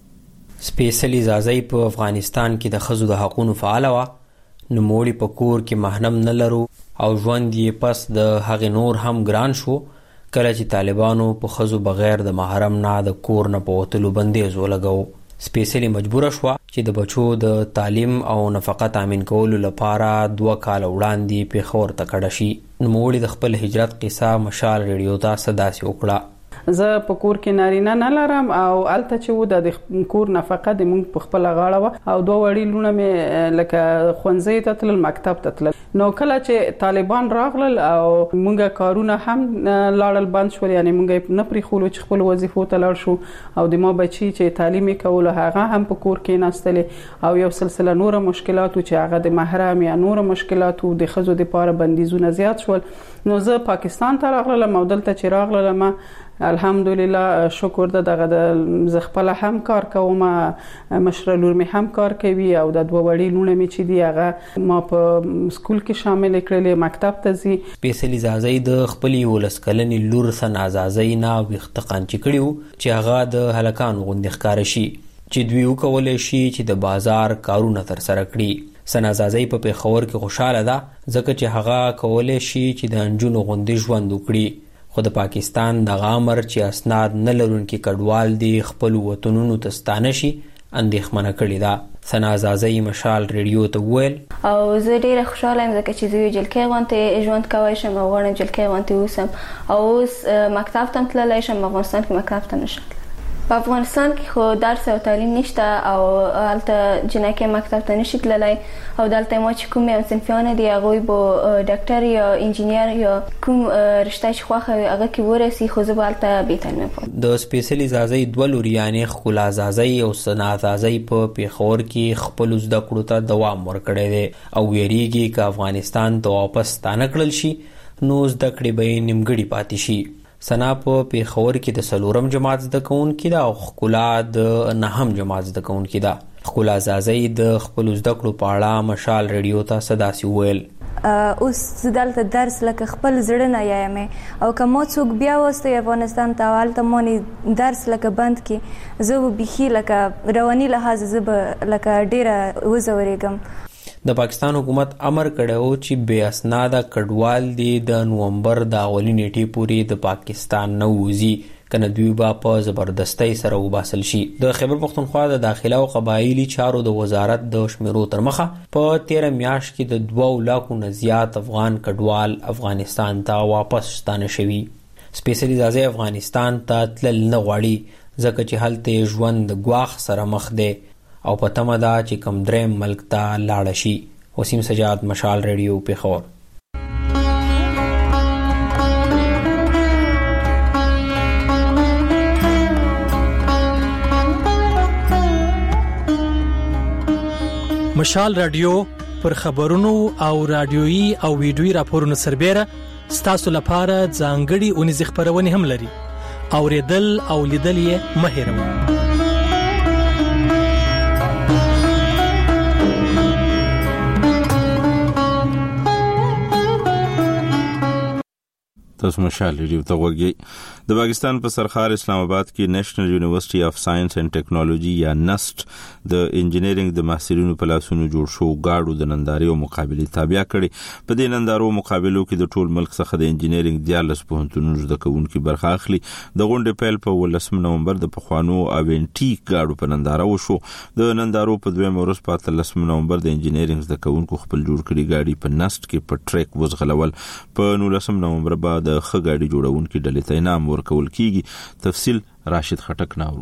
سپیشل زازي په افغانستان کې د خزو د حقوقو فعال و نو موړي په کور کې محرم نه لرو او ژوند یې پس د هغې نور هم ګران شو کله چې طالبانو په خزو بغیر د محرم نه د کور نه په وتلو بندیز ولګو سپیشلی مجبوره شوه چې د بچو د تعلیم او نفقه تامین کولو لپاره دوه کاله وړاندې پیښور ته کډه شي نوموړي د خپل هجرت قصه مشال ریډیو ته صداسي وکړه زه په کور کې نارینه نه لرم او الته چې و د کور نفقه د مونږ په خپل غاړه و او دوه وړي لونه مې لکه ښوونځي ته تلل مکتب ته تلل نو کله چې طالبان راغلل او مونږه کارونه هم لاړل بند شول یعنی مونږه نه پریښولو چې خپل وظیفو ته لاړ شو او د ما بچي چې تعلیم کول هغه هم په کور کې ناستلې او یو سلسله نور مشکلات چې هغه د محرم یا نور مشکلات د خزو د پاره بندیزونه زیات شول نو زه پاکستان ته راغلم او دلته چې راغلم الحمدلله شکر ده دغه د زغپل هم کار کوم مشر لور می هم کار کوي او د دوه وړي لونه می چې دی هغه ما په سکول کې شامل کړل مکتب ته زی سپیشل زازي د خپل ولسکلنې لور سن ازازي نه وختقان چې کړیو چې هغه د هلکان غوندې ښکار شي چې دوی وکول شي چې د بازار کارونه تر سره کړي سنازازي په پیښور کې خوشاله ده ځکه چې هغه کولای شي چې د انجونو غوندې ژوند وکړي خو د پاکستان د غامر چې اسناد نه لرونکي کډوال دي خپل وطنونو ته ستانه شي اندېښمنه کړې ده سنازازي مشال ریډیو ته وویل او زه ډیره خوشاله یم ځکه چې زه یو جلکۍ غوندې ژوند کولی شم او غواړم جلکۍ غوندې اوسم او اوس مکتب ته هم تللی شم افغانستان کې مکتب ته نشم په افغانستان کې خو درس او تعلیم نشته او هلته جنکۍ مکتب ته نشي تللی او دلته ما چې کوم یم صنفیانې دي هغوی به ډاکټر یا انجینیر یا کوم رشته چې خوښه وي هغه کې ورسي خو زه به هلته بې تعلیمه پاتې د سپیشل زازي دوه لوریانې ښکلا زازي او سنا زازي په پیښور کې خپلو زده کړو ته دوام ورکړی دی او ویریږي که افغانستان ته واپس ستانه کړل شي نو زده کړې به یې نیمګړې پاتې شي سنا په پیښور کې د څلورم جماعت زده کوونکې ده او ښکلا د نهم جماعت زده کوونکې ده ښکلا زازي د خپلو زده کړو په اړه مشال ریډیو ته صداسي وویل اوس زه دلته درس لکه خپل زړه نه یایم او که ما څوک بیا وستی افغانستان ته هلته مونې درس لکه بند کړي زه به بیخي لکه رواني لحاظ زه به لکه ډېره وځورېږم د پاکستان حکومت امر کړی چې بې اسناده کډوال دي د نومبر د اولې نیټې پورې د پاکستان نه ووځي کنه دوی به په زبردستۍ سره وباسل شي د خیبر پختونخوا د داخله او قبایلی چارو د وزارت د شمیرو تر مخه په تیره میاشت کې د دوه لاکو نه زیات افغان کډوال افغانستان ته واپس ستانه شوي سپیشل زازي افغانستان ته تلل نه غواړي ځکه چې هلته ژوند د ګواښ سره مخ دی او په تمه ده چې کوم دریم ملک ته لاړه شي وسیم سجاد مشال ریډیو پیښور مشال رادیو پر خبرونو او رادیويي او ویډیويي راپورونو سربېره ستاسو لپاره ځانګړي اونیزې خپرونې هم لري اوریدل او لیدل یې مه هېروئ تاسو مشال ریډیو ته وګورئ د پاکستان په سرخار اسلام آباد کې نېشنل یونیورسيټي اف ساينس اینڈ ټیکنالوژي یا نست د انجینرینګ د محصلینو په لاسونو جوړ شو گاډو د ننداري او مقابله تابع کړي په دې نندارو مقابلو کې د ټول ملک څخه د انجینرینګ دیارلس پوهنتونونو زده کوونکي برخه اخلي د غونډې پیل په ولسم نومبر د پخوانو اوینټي گاډو په ننداره وشو د نندارو په دویم ورځ په اتلسم نومبر د انجینرینګ زده کوونکو خپل جوړ کړي گاډي په نست کې په ټریک وزغلول په نولسم نومبر بعد د خګاډي جوړونکو ډلې ته انعام ورکول کیږي. تفصیل راشد خټک ناورو.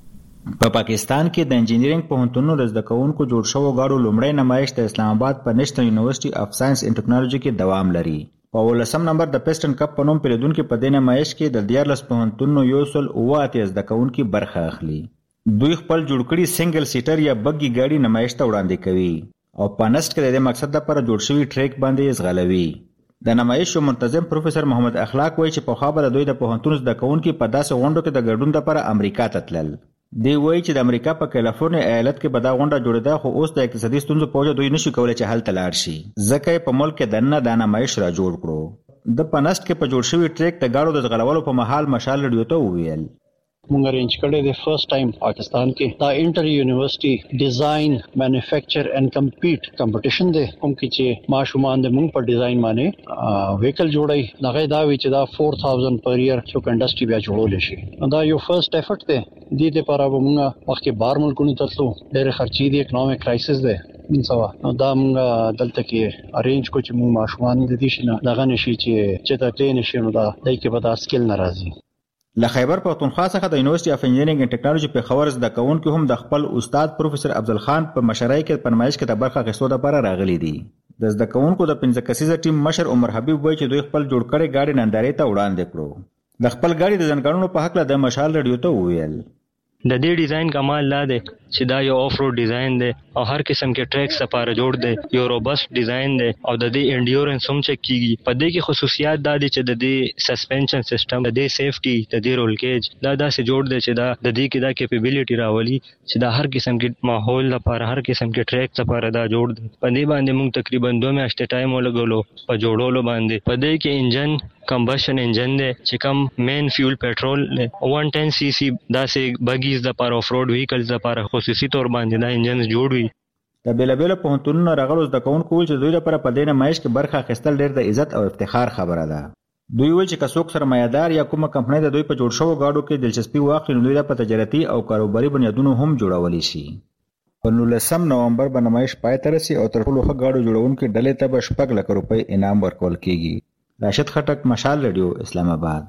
په پا پاکستان کې د انجینرینګ پوهنتونونو د زده کوونکو جوړ شوو غاړو لومړی نمایش د اسلام آباد په نشنل یونیورسيټي اف ساينس اینډ ټیکنالوژي کې دوام لري. په ولسم نمبر د پیسټن کپ په نوم پیریدونکو په دې نمایش کې د دیارلس پوهنتونونو یو سل اوه اتیا زده کوونکي برخه اخلي. دوی خپل جوړ کړي سنگل سیټر یا بګي ګاډي نمایش ته وړاندې کوي او په نسټ کې د مقصد لپاره جوړ شوی ټریک باندې زغلوي. د نمایش منتظم پروفیسور محمد اخلاق وایي چې په خابر دوی د پوهنتون زده کوونکي په داسې غونډو کې د ګډون لپاره امریکا ته تلل. دی وایي چې د امریکا په کالیفورنیا ایالت کې به دا غونډه جوړېده خو اوس د اقتصادي ستونزو په وجه دوی نشي کولی چې هلته لاړ شي ځکه یې په ملک کې دننه دا نمایش را جوړ کړو. د په نسټ کې په جوړ شوي ټریک د ګاډو د ځغلولو په مهال مشال رډیو ته وویل مونږ ارینج کړی دی فرست ټایم پاکستان کې دا انټر یونیورسيټي ډیزاین مینوفیکچر اینڈ کمپیټ کمپټیشن دی کوم کې چې ماشومان د مونږ په ډیزاین باندې ویکل جوړي دغه دا وی چې دا چار هزار پر ایئر څوک انډستری بیا جوړول شي دا یو فرست ایفورت دی د دې لپاره مونږ وخت بار ملکونو ته تلو ډېر خرچي دی اکونومیک کرایسس دی نو دا مونږ دلته کې ارینج کو چې مونږ ماشومان د دې شنه دغه نشي چې چې دا پلین شي نو دا دای کې به دا سکل ناراضي. له خیبر پختونخوا څخه د یونیورسيټي اف انجینرینګ اینډ ټیکنالوژي په خبر زده کوونکو هم د خپل استاد پروفیسور افضل خان په مشرۍ کې په نمایش کې د برخه اخیستو لپاره راغلي دي. د زده کوونکو د پنځه کسیزه ټیم مشر عمر حبیب وایي چې دوی خپل جوړ کړي ګاډي نندارې ته وړاندې کړو. د خپل ګاډي د ځانګړنو په حق له د مشال رډیو ته وویل د دې ډیزاین کمال لا دی چې دا یو اف روډ ډیزاین دی او هر قسم کې ټریکس لپاره جوړ دی یو روبست ډیزاین دی او د دې انډیورنس هم چک کیږي. په دې کې خصوصیات دا دي چې د دې سسپنشن سیستم د دې سیفټي د دې رول کېج دا داسې جوړ دی چې دا د دې کې دا کیپیبلیټي راولي چې دا هر قسم کې ماحول لپاره هر قسم کې ټریکس لپاره دا جوړ دی. په دې باندې موږ تقریبا دوه میاشتې ټایم ولګولو په جوړولو باندې. په دې کې انجن کمبشن انجن دی چې کوم مین فیول پټرول دی one ten سی سی داسې بګیز د لپاره اف روډ وهیکلز لپاره خصوصي تور باندې دا انجنز جوړ وي. د بیلابیلو پوهنتونونو راغلو زده کوونکو ویل چې دوی لپاره په دې نمایش کې برخه اخیستل ډېر د عزت او افتخار خبره ده. دوی ویل چې که څوک سرمایه‌دار یا کومه کمپنۍ د دوی په جوړ شوو ګاډو کې دلچسپي واخلي نو دوی په تجارتي او کاروباري بنیادونو هم جوړولی شي. په نولسم نومبر به نمایش پای ته رسي او تر ټولو ښه ګاډو جوړونکو ډلې ته به شپږ لکه روپۍ انعام ورکول کیږي. راشد خټک مشال رادیو اسلام آباد.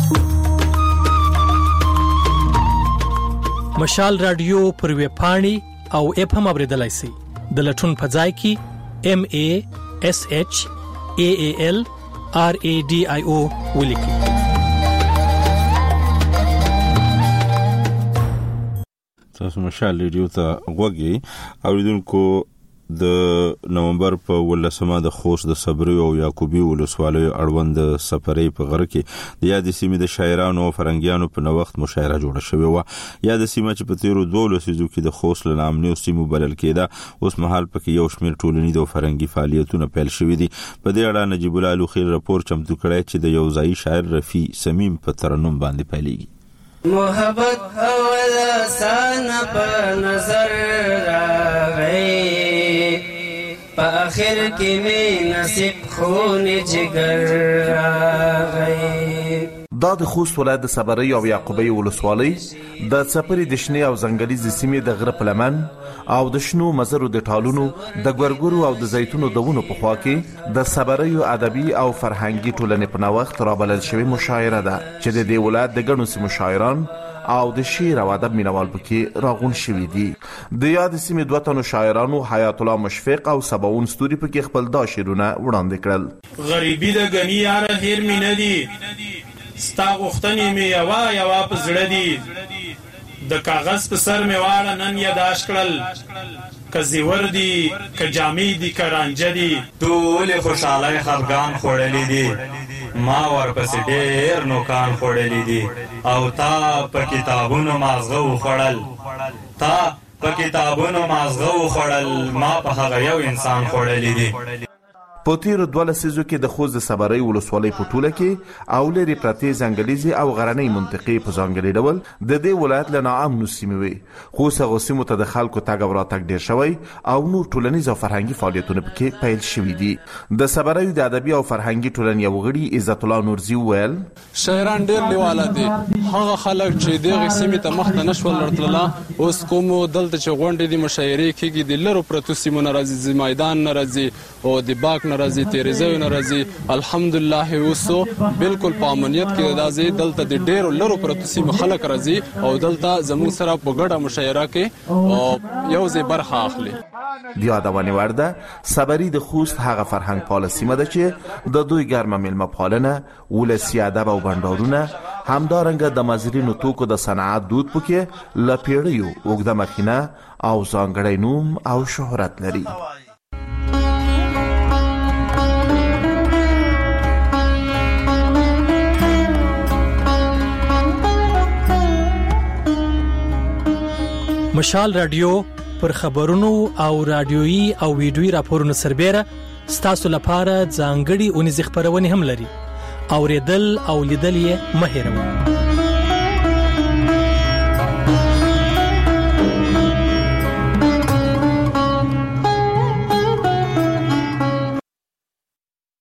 مشال رادیو پر ویب پاڼې او اپ هم اوریدلای شئ. د لټون په ځای کې ام ا اس اچ ا ا ال ار ا ډي آی او ولیکئ. تاسو مشال رادیو ته غوږی اوریدونکو د نومبر په ولسمه د خوست د صبري او یعقوبي ولسوالۍ اړوند سفرې په غره کې د یاد سیمې د شاعرانو او فرنګیانو په نوښت مشاعره جوړه شوې و. یاد سیمه چې په تیرو دوه لسیزو کې د خوست له نامنیو سیمو بلل کېده اوس مهال پکې یو شمېر ټولنیز او فرهنګي فعالیتونه پیل شوي دي. په دې اړه نجیب الله لوخیل راپور چمتو کړی چې د یو ځایي شاعر رفیع سمیم په ترنم باندې پیلېږي. محبت اول آسان په نظر راغی په اخر کې می نصیب خون جگر راغی. دا د خوست ولایت د صبري او یعقوبي ولسوالۍ د څپري د شنې او ځنګلیزې سیمې د غره په لمن او د شنو مزرو د ټالونو د ګورګورو او د زیتونو د ونو په خوا کې د صبري ادبي او فرهنګي ټولنې په نوښت رابلل شوې مشاعره ده چې د دې ولایت د ګڼو سیمو شاعران او د شعر او ادب مینوال پکې راغون شوي دي. د یاد سیمې دوه تنو شاعرانو حیات الله مشفق او سباون ستوري پکې خپل دا شعرونه وړاندې کړل. غریبي د غنی یار هیر مې نه دي ستا غوښتنې مې یوا یوا په زړه دي د کاغذ په سر مې واړه نن یاداش کړل که زیور دي که جامې دي که رانجه دي ټولې خوشحالۍ خفګان خوړلي دي ما ورپسې ډېر نوکان خوړلي دي او تا په کتابونو مازغه وخوړل تا په کتابونو مازغه وخوړل ما په هغه یو انسان خوړلي دي. په تیرو دوه لسیزو کې د خوست د صبري ولسوالۍ په ټوله کې او لرې پرتې ځنګلیزې او غرنۍ منطقې په ځانګړي ډول د دې ولایت له ناامنو سیمې وې خو اوس هغو سیمو ته د خلکو تګ او راتګ ډېر شوی او نور ټولنیز او فرهنګي فعالیتونه پکې پیل شوي دي. د صبري د ادبي او فرهنګي ټولنې یو غړي عزت الله نورزي وویل شاعران ډېر لیواله دي هغه خلک چې دغې سیمې ته مخته نه شول ورتلله اوس کومو دلته چې غونډې دي مشاعرې کېږي د لرو پرتو سیمو نه راځي میدان نه راځي او د باک نه راځي تیریزه نه راځي الحمدلله اوسو بالکل په امنیت کې راځي دلته د ډیرو لرو پرتو سیمه خلک راځي او دلته زموږ سره په ګډه مشاعره کې او یو ځای برخه اخلي. د یادونې وړ ده صبري د خوست هغه فرهنګ پاله سیمه ده چې د دوی ګرمه میلمه پالنه ولسي ادب او بندارونه همدارنګه د مزرینو توکو د صنعت دود پکې له پیړیو اوږده مخینه او ځانګړی نوم او شهرت لري. مشال رادیو پر خبرونو او رادیويي او ویډیويي راپورونو سربېره ستاسو لپاره ځانګړي اونیز خبرونه هم لري. اوریدل او لیدل یې مه هېروئ.